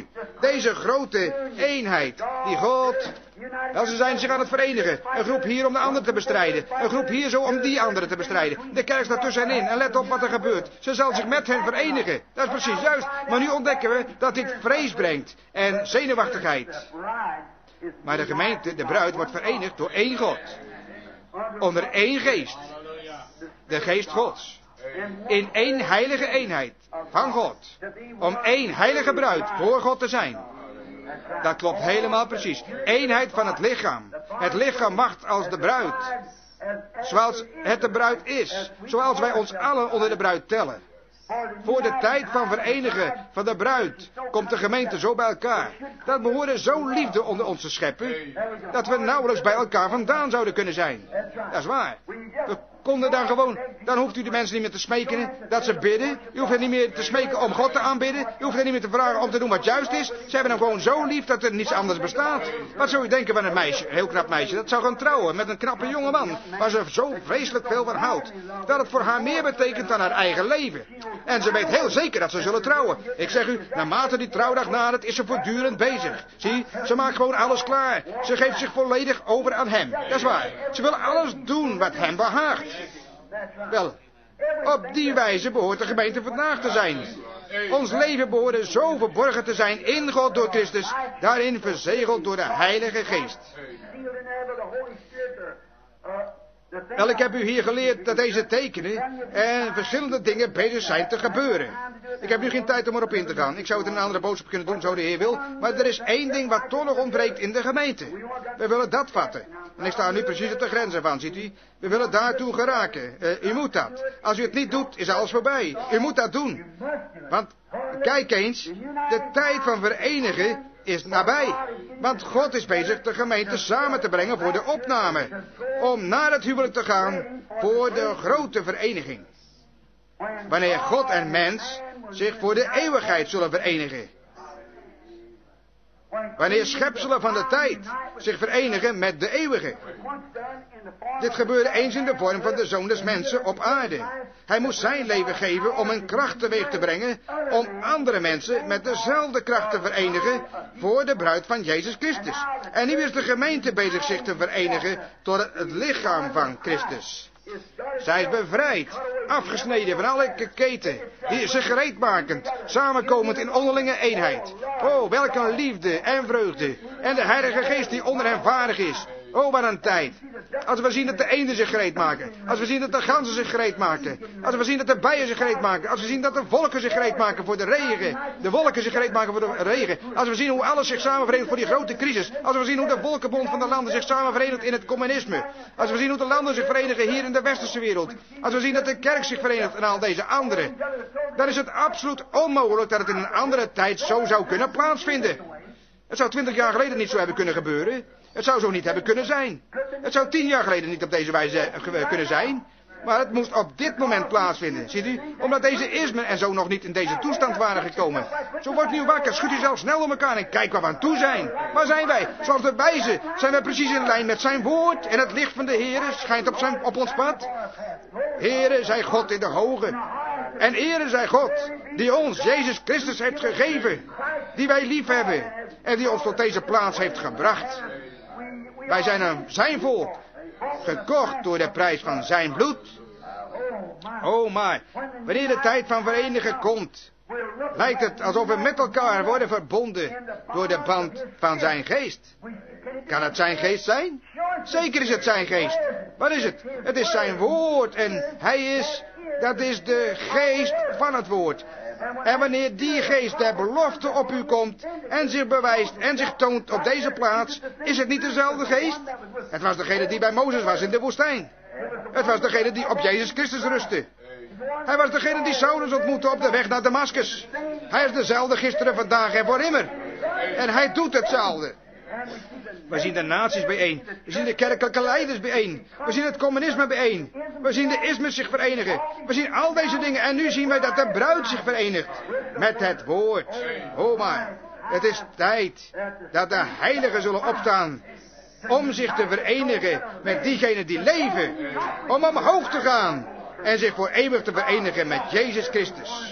Deze grote eenheid die God... Wel, ze zijn zich aan het verenigen. Een groep hier om de ander te bestrijden. Een groep hier zo om die andere te bestrijden. De kerk staat tussenin en let op wat er gebeurt. Ze zal zich met hen verenigen. Dat is precies juist. Maar nu ontdekken we dat dit vrees brengt en zenuwachtigheid. Maar de gemeente, de bruid, wordt verenigd door één God. Onder één geest. De geest Gods. In één heilige eenheid van God. Om één heilige bruid voor God te zijn. Dat klopt helemaal precies. Eenheid van het lichaam. Het lichaam macht als de bruid. Zoals het de bruid is. Zoals wij ons allen onder de bruid tellen. Voor de tijd van verenigen van de bruid komt de gemeente zo bij elkaar. Dat we horen zo liefde onder ons te scheppen, dat we nauwelijks bij elkaar vandaan zouden kunnen zijn. Dat is waar. We konden dan gewoon, dan hoeft u de mensen niet meer te smeken dat ze bidden. U hoeft hen niet meer te smeken om God te aanbidden. U hoeft hen niet meer te vragen om te doen wat juist is. Ze hebben hem gewoon zo lief dat er niets anders bestaat. Wat zou u denken van een meisje, een heel knap meisje, dat zou gaan trouwen met een knappe jonge man, waar ze zo vreselijk veel van houdt. Dat het voor haar meer betekent dan haar eigen leven. En ze weet heel zeker dat ze zullen trouwen. Ik zeg u, naarmate die trouwdag nadert, is ze voortdurend bezig. Zie, ze maakt gewoon alles klaar. Ze geeft zich volledig over aan hem. Dat is waar. Ze wil alles doen wat hem behaagt. Wel, op die wijze behoort de gemeente vandaag te zijn. Ons leven behoort zo verborgen te zijn in God door Christus, daarin verzegeld door de Heilige Geest. Wel, ik heb u hier geleerd dat deze tekenen en verschillende dingen bezig zijn te gebeuren. Ik heb nu geen tijd om erop in te gaan. Ik zou het in een andere boodschap kunnen doen, zo de Heer wil. Maar er is één ding wat toch nog ontbreekt in de gemeente. We willen dat vatten. En ik sta nu precies op de grens ervan, ziet u. We willen daartoe geraken. Uh, u moet dat. Als u het niet doet, is alles voorbij. U moet dat doen. Want, kijk eens, de tijd van verenigen is nabij. Want God is bezig de gemeente samen te brengen voor de opname. Om naar het huwelijk te gaan voor de grote vereniging. Wanneer God en mens zich voor de eeuwigheid zullen verenigen. Wanneer schepselen van de tijd zich verenigen met de eeuwige. Dit gebeurde eens in de vorm van de Zoon des Mensen op aarde. Hij moest zijn leven geven om een kracht teweeg te brengen, om andere mensen met dezelfde kracht te verenigen voor de bruid van Jezus Christus. En nu is de gemeente bezig zich te verenigen tot het lichaam van Christus. Zij is bevrijd, afgesneden van elke keten, die zich gereedmakend, samenkomend in onderlinge eenheid. Oh, welke liefde en vreugde. En de Heilige Geest die onder hen vaardig is. Oh, wat een tijd. Als we zien dat de eenden zich gereed maken. Als we zien dat de ganzen zich gereed maken. Als we zien dat de bijen zich gereed maken. Als we zien dat de volken zich gereed maken voor de regen. De wolken zich gereed maken voor de regen. Als we zien hoe alles zich samenverenigt voor die grote crisis. Als we zien hoe de volkenbond van de landen zich samenverenigt in het communisme. Als we zien hoe de landen zich verenigen hier in de westerse wereld. Als we zien dat de kerk zich verenigt en al deze andere. Dan is het absoluut onmogelijk dat het in een andere tijd zo zou kunnen plaatsvinden. Het zou twintig jaar geleden niet zo hebben kunnen gebeuren. Het zou zo niet hebben kunnen zijn. Het zou tien jaar geleden niet op deze wijze kunnen zijn. Maar het moest op dit moment plaatsvinden. Ziet u? Omdat deze ismen en zo nog niet in deze toestand waren gekomen. Zo wordt u wakker, schudt u zelf snel om elkaar en kijk waar we aan toe zijn. Waar zijn wij? Zoals de wijze zijn wij precies in lijn met zijn woord. En het licht van de Heere schijnt op, zijn, op ons pad. Heere, zij God in de hoge. En ere zij God, die ons Jezus Christus heeft gegeven. Die wij lief hebben. En die ons tot deze plaats heeft gebracht. Wij zijn een zijn volk. Gekocht door de prijs van zijn bloed. Oh maar, wanneer de tijd van verenigen komt, lijkt het alsof we met elkaar worden verbonden door de band van zijn geest. Kan het zijn geest zijn? Zeker is het zijn geest. Wat is het? Het is zijn woord en hij is, dat is de geest van het woord. En wanneer die geest der belofte op u komt en zich bewijst en zich toont op deze plaats, is het niet dezelfde geest? Het was degene die bij Mozes was in de woestijn. Het was degene die op Jezus Christus rustte. Hij was degene die Saulus ontmoette op de weg naar Damascus. Hij is dezelfde gisteren, vandaag en voor immer. En hij doet hetzelfde. We zien de naties bijeen. We zien de kerkelijke leiders bijeen. We zien het communisme bijeen. We zien de ismes zich verenigen. We zien al deze dingen. En nu zien wij dat de bruid zich verenigt. Met het woord. Oh maar. Het is tijd dat de heiligen zullen opstaan. Om zich te verenigen met diegenen die leven. Om omhoog te gaan. En zich voor eeuwig te verenigen met Jezus Christus.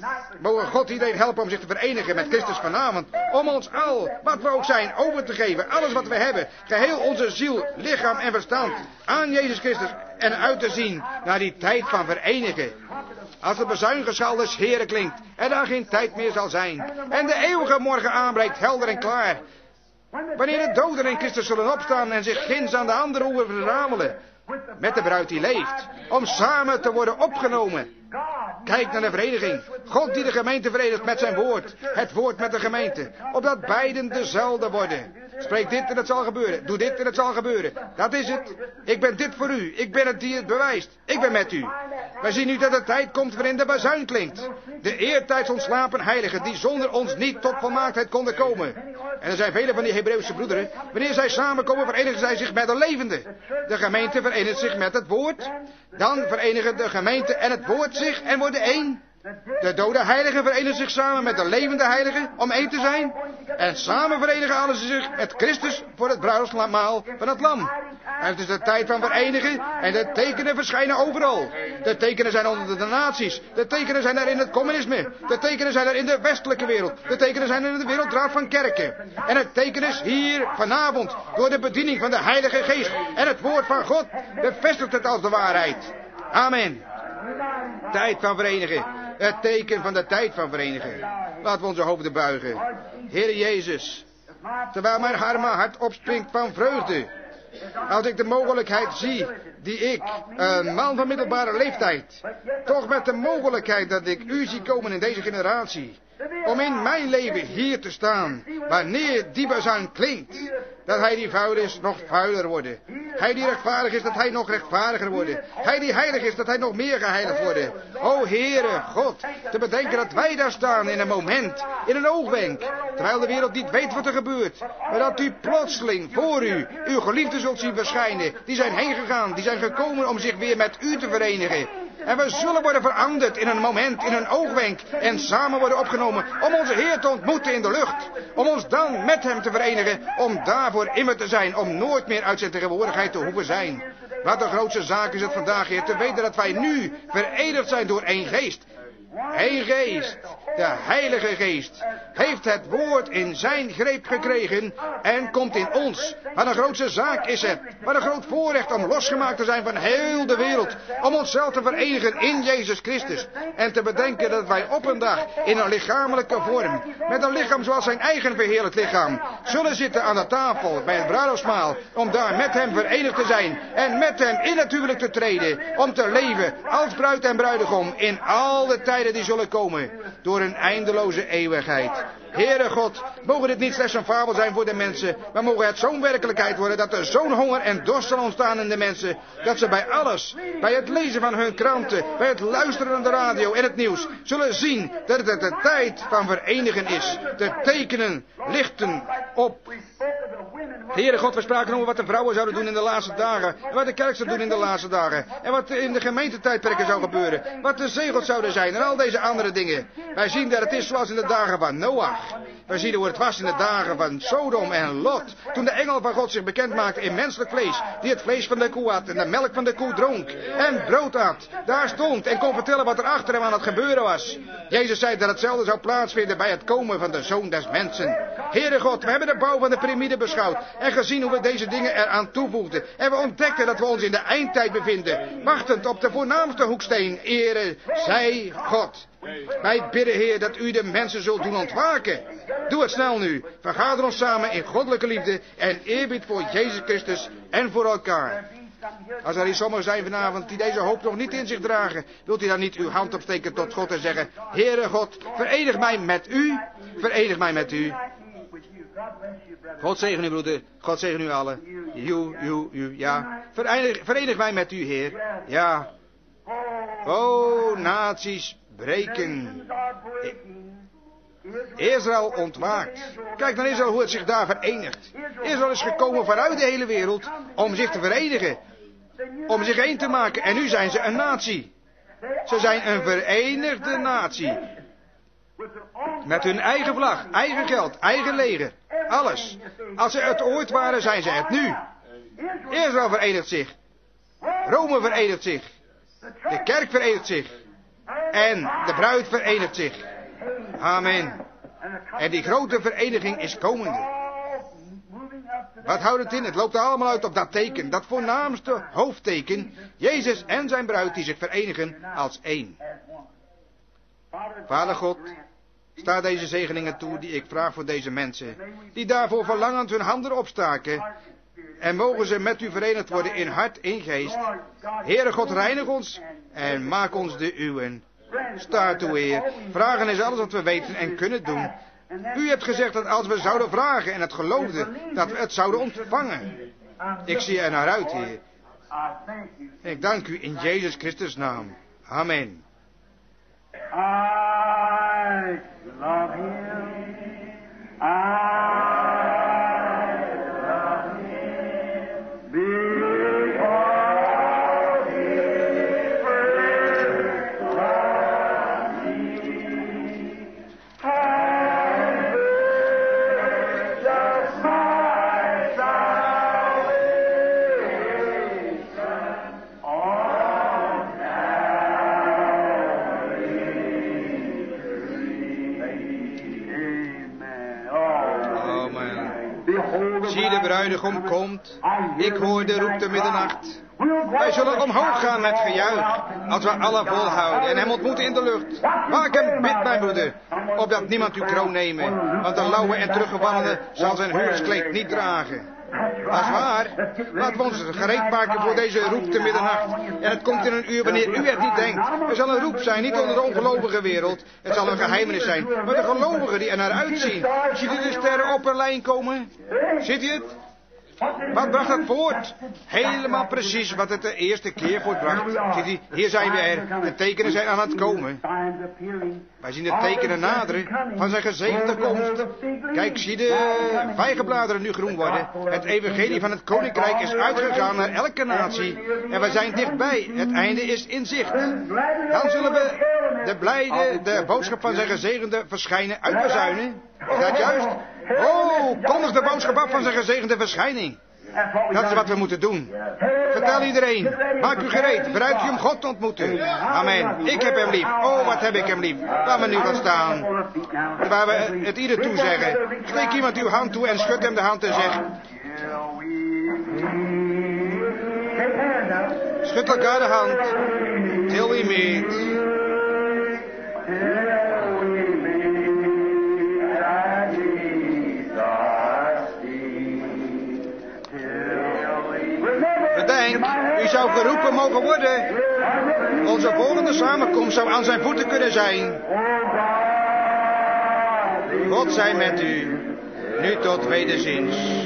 Mogen God iedereen helpen om zich te verenigen met Christus vanavond. Om ons al, wat we ook zijn, over te geven. Alles wat we hebben. Geheel onze ziel, lichaam en verstand. Aan Jezus Christus. En uit te zien naar die tijd van verenigen. Als het bezuingeschal des Heren klinkt. En daar geen tijd meer zal zijn. En de eeuwige morgen aanbreekt, helder en klaar. Wanneer de doden in Christus zullen opstaan en zich ginds aan de andere oever verzamelen. Met de bruid die leeft. Om samen te worden opgenomen. Kijk naar de vereniging. God die de gemeente verenigt met zijn woord. Het woord met de gemeente. Opdat beiden dezelfde worden. Spreek dit en het zal gebeuren. Doe dit en het zal gebeuren. Dat is het. Ik ben dit voor u. Ik ben het die het bewijst. Ik ben met u. Wij zien nu dat de tijd komt waarin de bazuin klinkt. De eertijds ontslapen heiligen die zonder ons niet tot volmaaktheid konden komen. En er zijn vele van die Hebreeuwse broederen. Wanneer zij samenkomen verenigen zij zich met de levende. De gemeente verenigt zich met het woord. Dan verenigen de gemeente en het woord zich en worden één. De dode heiligen verenigen zich samen met de levende heiligen om één te zijn. En samen verenigen alle ze zich met Christus voor het bruiloftsmaal van het lam. En het is de tijd van verenigen en de tekenen verschijnen overal. De tekenen zijn onder de naties. De tekenen zijn er in het communisme. De tekenen zijn er in de westelijke wereld. De tekenen zijn er in de wereldraad van kerken. En het teken is hier vanavond door de bediening van de Heilige Geest. En het woord van God bevestigt het als de waarheid. Amen. Tijd van verenigen. Het teken van de tijd van verenigen. Laten we onze hoofden buigen. Heere Jezus, terwijl mijn arme hart opspringt van vreugde. Als ik de mogelijkheid zie, die ik, een man van middelbare leeftijd, toch met de mogelijkheid dat ik u zie komen in deze generatie, om in mijn leven hier te staan, wanneer die bazuin klinkt, dat hij die vuil is, nog vuiler worden. Hij die rechtvaardig is, dat hij nog rechtvaardiger worden. Hij die heilig is, dat hij nog meer geheiligd worden. O Heere God, te bedenken dat wij daar staan in een moment, in een oogwenk, terwijl de wereld niet weet wat er gebeurt, maar dat u plotseling voor u, uw geliefden zult zien verschijnen. Die zijn heen gegaan, die zijn gekomen om zich weer met u te verenigen. En we zullen worden veranderd in een moment, in een oogwenk. En samen worden opgenomen om onze Heer te ontmoeten in de lucht. Om ons dan met hem te verenigen. Om daarvoor immer te zijn. Om nooit meer uit zijn tegenwoordigheid te hoeven zijn. Wat de grootste zaak is het vandaag, Heer. Te weten dat wij nu verenigd zijn door één geest. Eén geest, de Heilige Geest, heeft het woord in zijn greep gekregen en komt in ons. Wat een grootste zaak is het. Wat een groot voorrecht om losgemaakt te zijn van heel de wereld. Om onszelf te verenigen in Jezus Christus. En te bedenken dat wij op een dag in een lichamelijke vorm, met een lichaam zoals zijn eigen verheerlijkt lichaam, zullen zitten aan de tafel bij het bruiloftsmaal. Om daar met hem verenigd te zijn en met hem in het huwelijk te treden. Om te leven als bruid en bruidegom in al de tijden die zullen komen, door een eindeloze eeuwigheid. Heere God, mogen dit niet slechts een fabel zijn voor de mensen, maar mogen het zo'n werkelijkheid worden dat er zo'n honger en dorst zal ontstaan in de mensen, dat ze bij alles, bij het lezen van hun kranten, bij het luisteren naar de radio en het nieuws, zullen zien dat het de tijd van verenigen is. De tekenen lichten op. Heere God, we spraken over wat de vrouwen zouden doen in de laatste dagen. En wat de kerk zou doen in de laatste dagen. En wat in de gemeentetijdperken zou gebeuren. Wat de zegels zouden zijn en al deze andere dingen. Wij zien dat het is zoals in de dagen van Noach. Wij zien hoe het was in de dagen van Sodom en Lot. Toen de engel van God zich bekend maakte in menselijk vlees. Die het vlees van de koe had en de melk van de koe dronk. En brood had. Daar stond en kon vertellen wat er achter hem aan het gebeuren was. Jezus zei dat hetzelfde zou plaatsvinden bij het komen van de Zoon des Mensen. Heere God, we hebben de bouw van de piramide beschouwd. En gezien hoe we deze dingen eraan toevoegden. En we ontdekten dat we ons in de eindtijd bevinden. Wachtend op de voornaamste hoeksteen. Ere zij God. Wij bidden, Heer, dat u de mensen zult doen ontwaken. Doe het snel nu. Vergader ons samen in goddelijke liefde en eerbied voor Jezus Christus en voor elkaar. Als er hier sommigen zijn vanavond die deze hoop nog niet in zich dragen, wilt u dan niet uw hand opsteken tot God en zeggen, Heere God, verenig mij met u, verenig mij met u. God zegen u, broeder. God zegen u allen. U, u, u, ja. Verenig, verenig mij met u, Heer. Ja. O, naties breken. Israël ontwaakt. Kijk naar Israël hoe het zich daar verenigt. Israël is gekomen vanuit de hele wereld om zich te verenigen. Om zich één te maken. En nu zijn ze een natie. Ze zijn een verenigde natie. Met hun eigen vlag, eigen geld, eigen leger. Alles. Als ze het ooit waren, zijn ze het nu. Israël verenigt zich. Rome verenigt zich. De kerk verenigt zich. En de bruid verenigt zich. Amen. En die grote vereniging is komende. Wat houdt het in? Het loopt er allemaal uit op dat teken. Dat voornaamste hoofdteken. Jezus en zijn bruid die zich verenigen als één. Vader God, sta deze zegeningen toe die ik vraag voor deze mensen. Die daarvoor verlangend hun handen opstaken. En mogen ze met u verenigd worden in hart, in geest. Heere God, reinig ons en maak ons de uwen. Sta toe, Heer. Vragen is alles wat we weten en kunnen doen. U hebt gezegd dat als we zouden vragen en het geloofden, dat we het zouden ontvangen. Ik zie er naar uit, Heer. Ik dank u in Jezus Christus' naam. Amen. I love him. I love him. Because he first loved me. And purchased my salvation on Zie, de bruidegom komt. Ik hoor de roep te middernacht. Wij zullen omhoog gaan met gejuich, als we alle volhouden en hem ontmoeten in de lucht. Waak en bid, mijn broeder, opdat niemand uw kroon nemen, want de lauwe en teruggevallene zal zijn huwelijkskleed niet dragen. Dat is waar. Laten we ons gereed maken voor deze roep te middernacht. En het komt in een uur wanneer u het niet denkt. Er zal een roep zijn, niet onder de ongelovige wereld. Het zal een geheimenis zijn. Maar de gelovigen die er naar uitzien. Ziet u de sterren op een lijn komen? Ziet u het? Wat bracht dat voort? Helemaal precies wat het de eerste keer voortbracht. Ziet u, hier zijn we er. De tekenen zijn aan het komen. Wij zien de tekenen naderen van zijn gezegende komst. Kijk, zie de vijgenbladeren nu groen worden. Het evangelie van het koninkrijk is uitgegaan naar elke natie. En we zijn dichtbij. Het einde is in zicht. Dan zullen we de blijde, de boodschap van zijn gezegende verschijnen uitbezuinen. Is dat juist? Oh, kondig de boodschap af van zijn gezegende verschijning. Dat is wat we moeten doen. Vertel iedereen. Maak u gereed. Bereid u om God te ontmoeten. Amen. Ik heb hem lief. Oh, wat heb ik hem lief. Laat me nu gaan staan. Waar we het ieder toe zeggen. Steek iemand uw hand toe en schud hem de hand en zeg. Schud elkaar de hand. Till we meet. Bedenk, u zou geroepen mogen worden. Onze volgende samenkomst zou aan zijn voeten kunnen zijn. God zij met u, nu tot wederziens.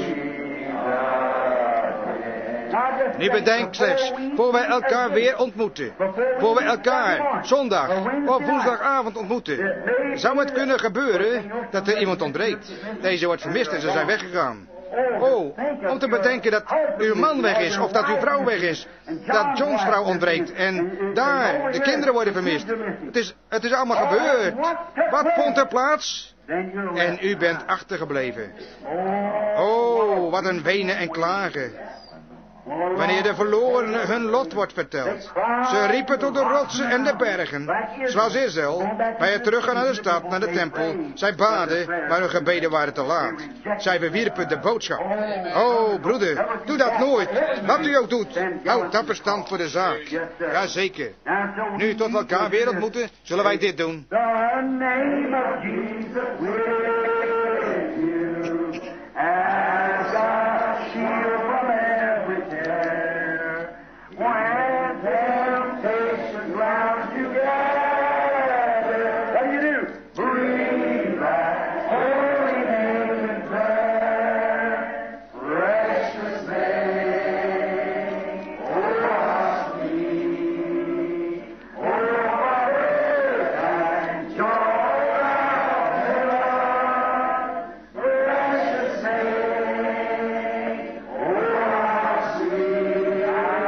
Nu bedenk slechts, voor wij elkaar weer ontmoeten, voor wij elkaar zondag of woensdagavond ontmoeten, zou het kunnen gebeuren dat er iemand ontbreekt. Deze wordt vermist en ze zijn weggegaan. Oh, om te bedenken dat uw man weg is of dat uw vrouw weg is, dat John's vrouw ontbreekt en daar de kinderen worden vermist. Het is, het is allemaal gebeurd. Wat vond er plaats? En u bent achtergebleven. Oh, wat een wenen en klagen. Wanneer de verlorenen hun lot wordt verteld. Ze riepen tot de rotsen en de bergen. Zoals Israël, bij het teruggaan naar de stad, naar de tempel. Zij baden, maar hun gebeden waren te laat. Zij verwierpen de boodschap. Oh, broeder, doe dat nooit. Wat u ook doet, houd dapper stand voor de zaak. Jazeker. Nu tot we elkaar weer ontmoeten, zullen wij dit doen. The name of Jesus with you as a shield from every care. When temptation round you gather, what do you do? Breathe that holy name in prayer. Precious name, oh how sweet, oh how rich and joy of heaven. Precious name, oh how sweet,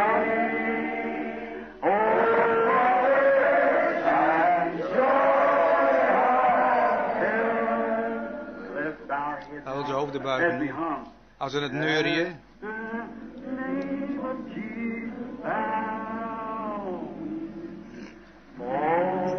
oh how rich and joy of heaven. Lift our heads. Houd onze hoofden buigen nu. Als we het neurien. The name of Jesus bow. Oh,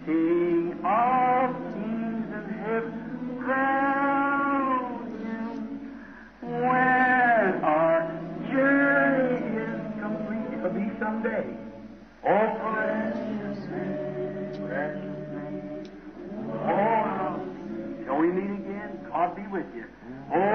King of kings and heaven crown him. When our journey is complete, it'll be someday. Oh, precious name, precious name. Oh, shall we meet again? God be with you. Oh,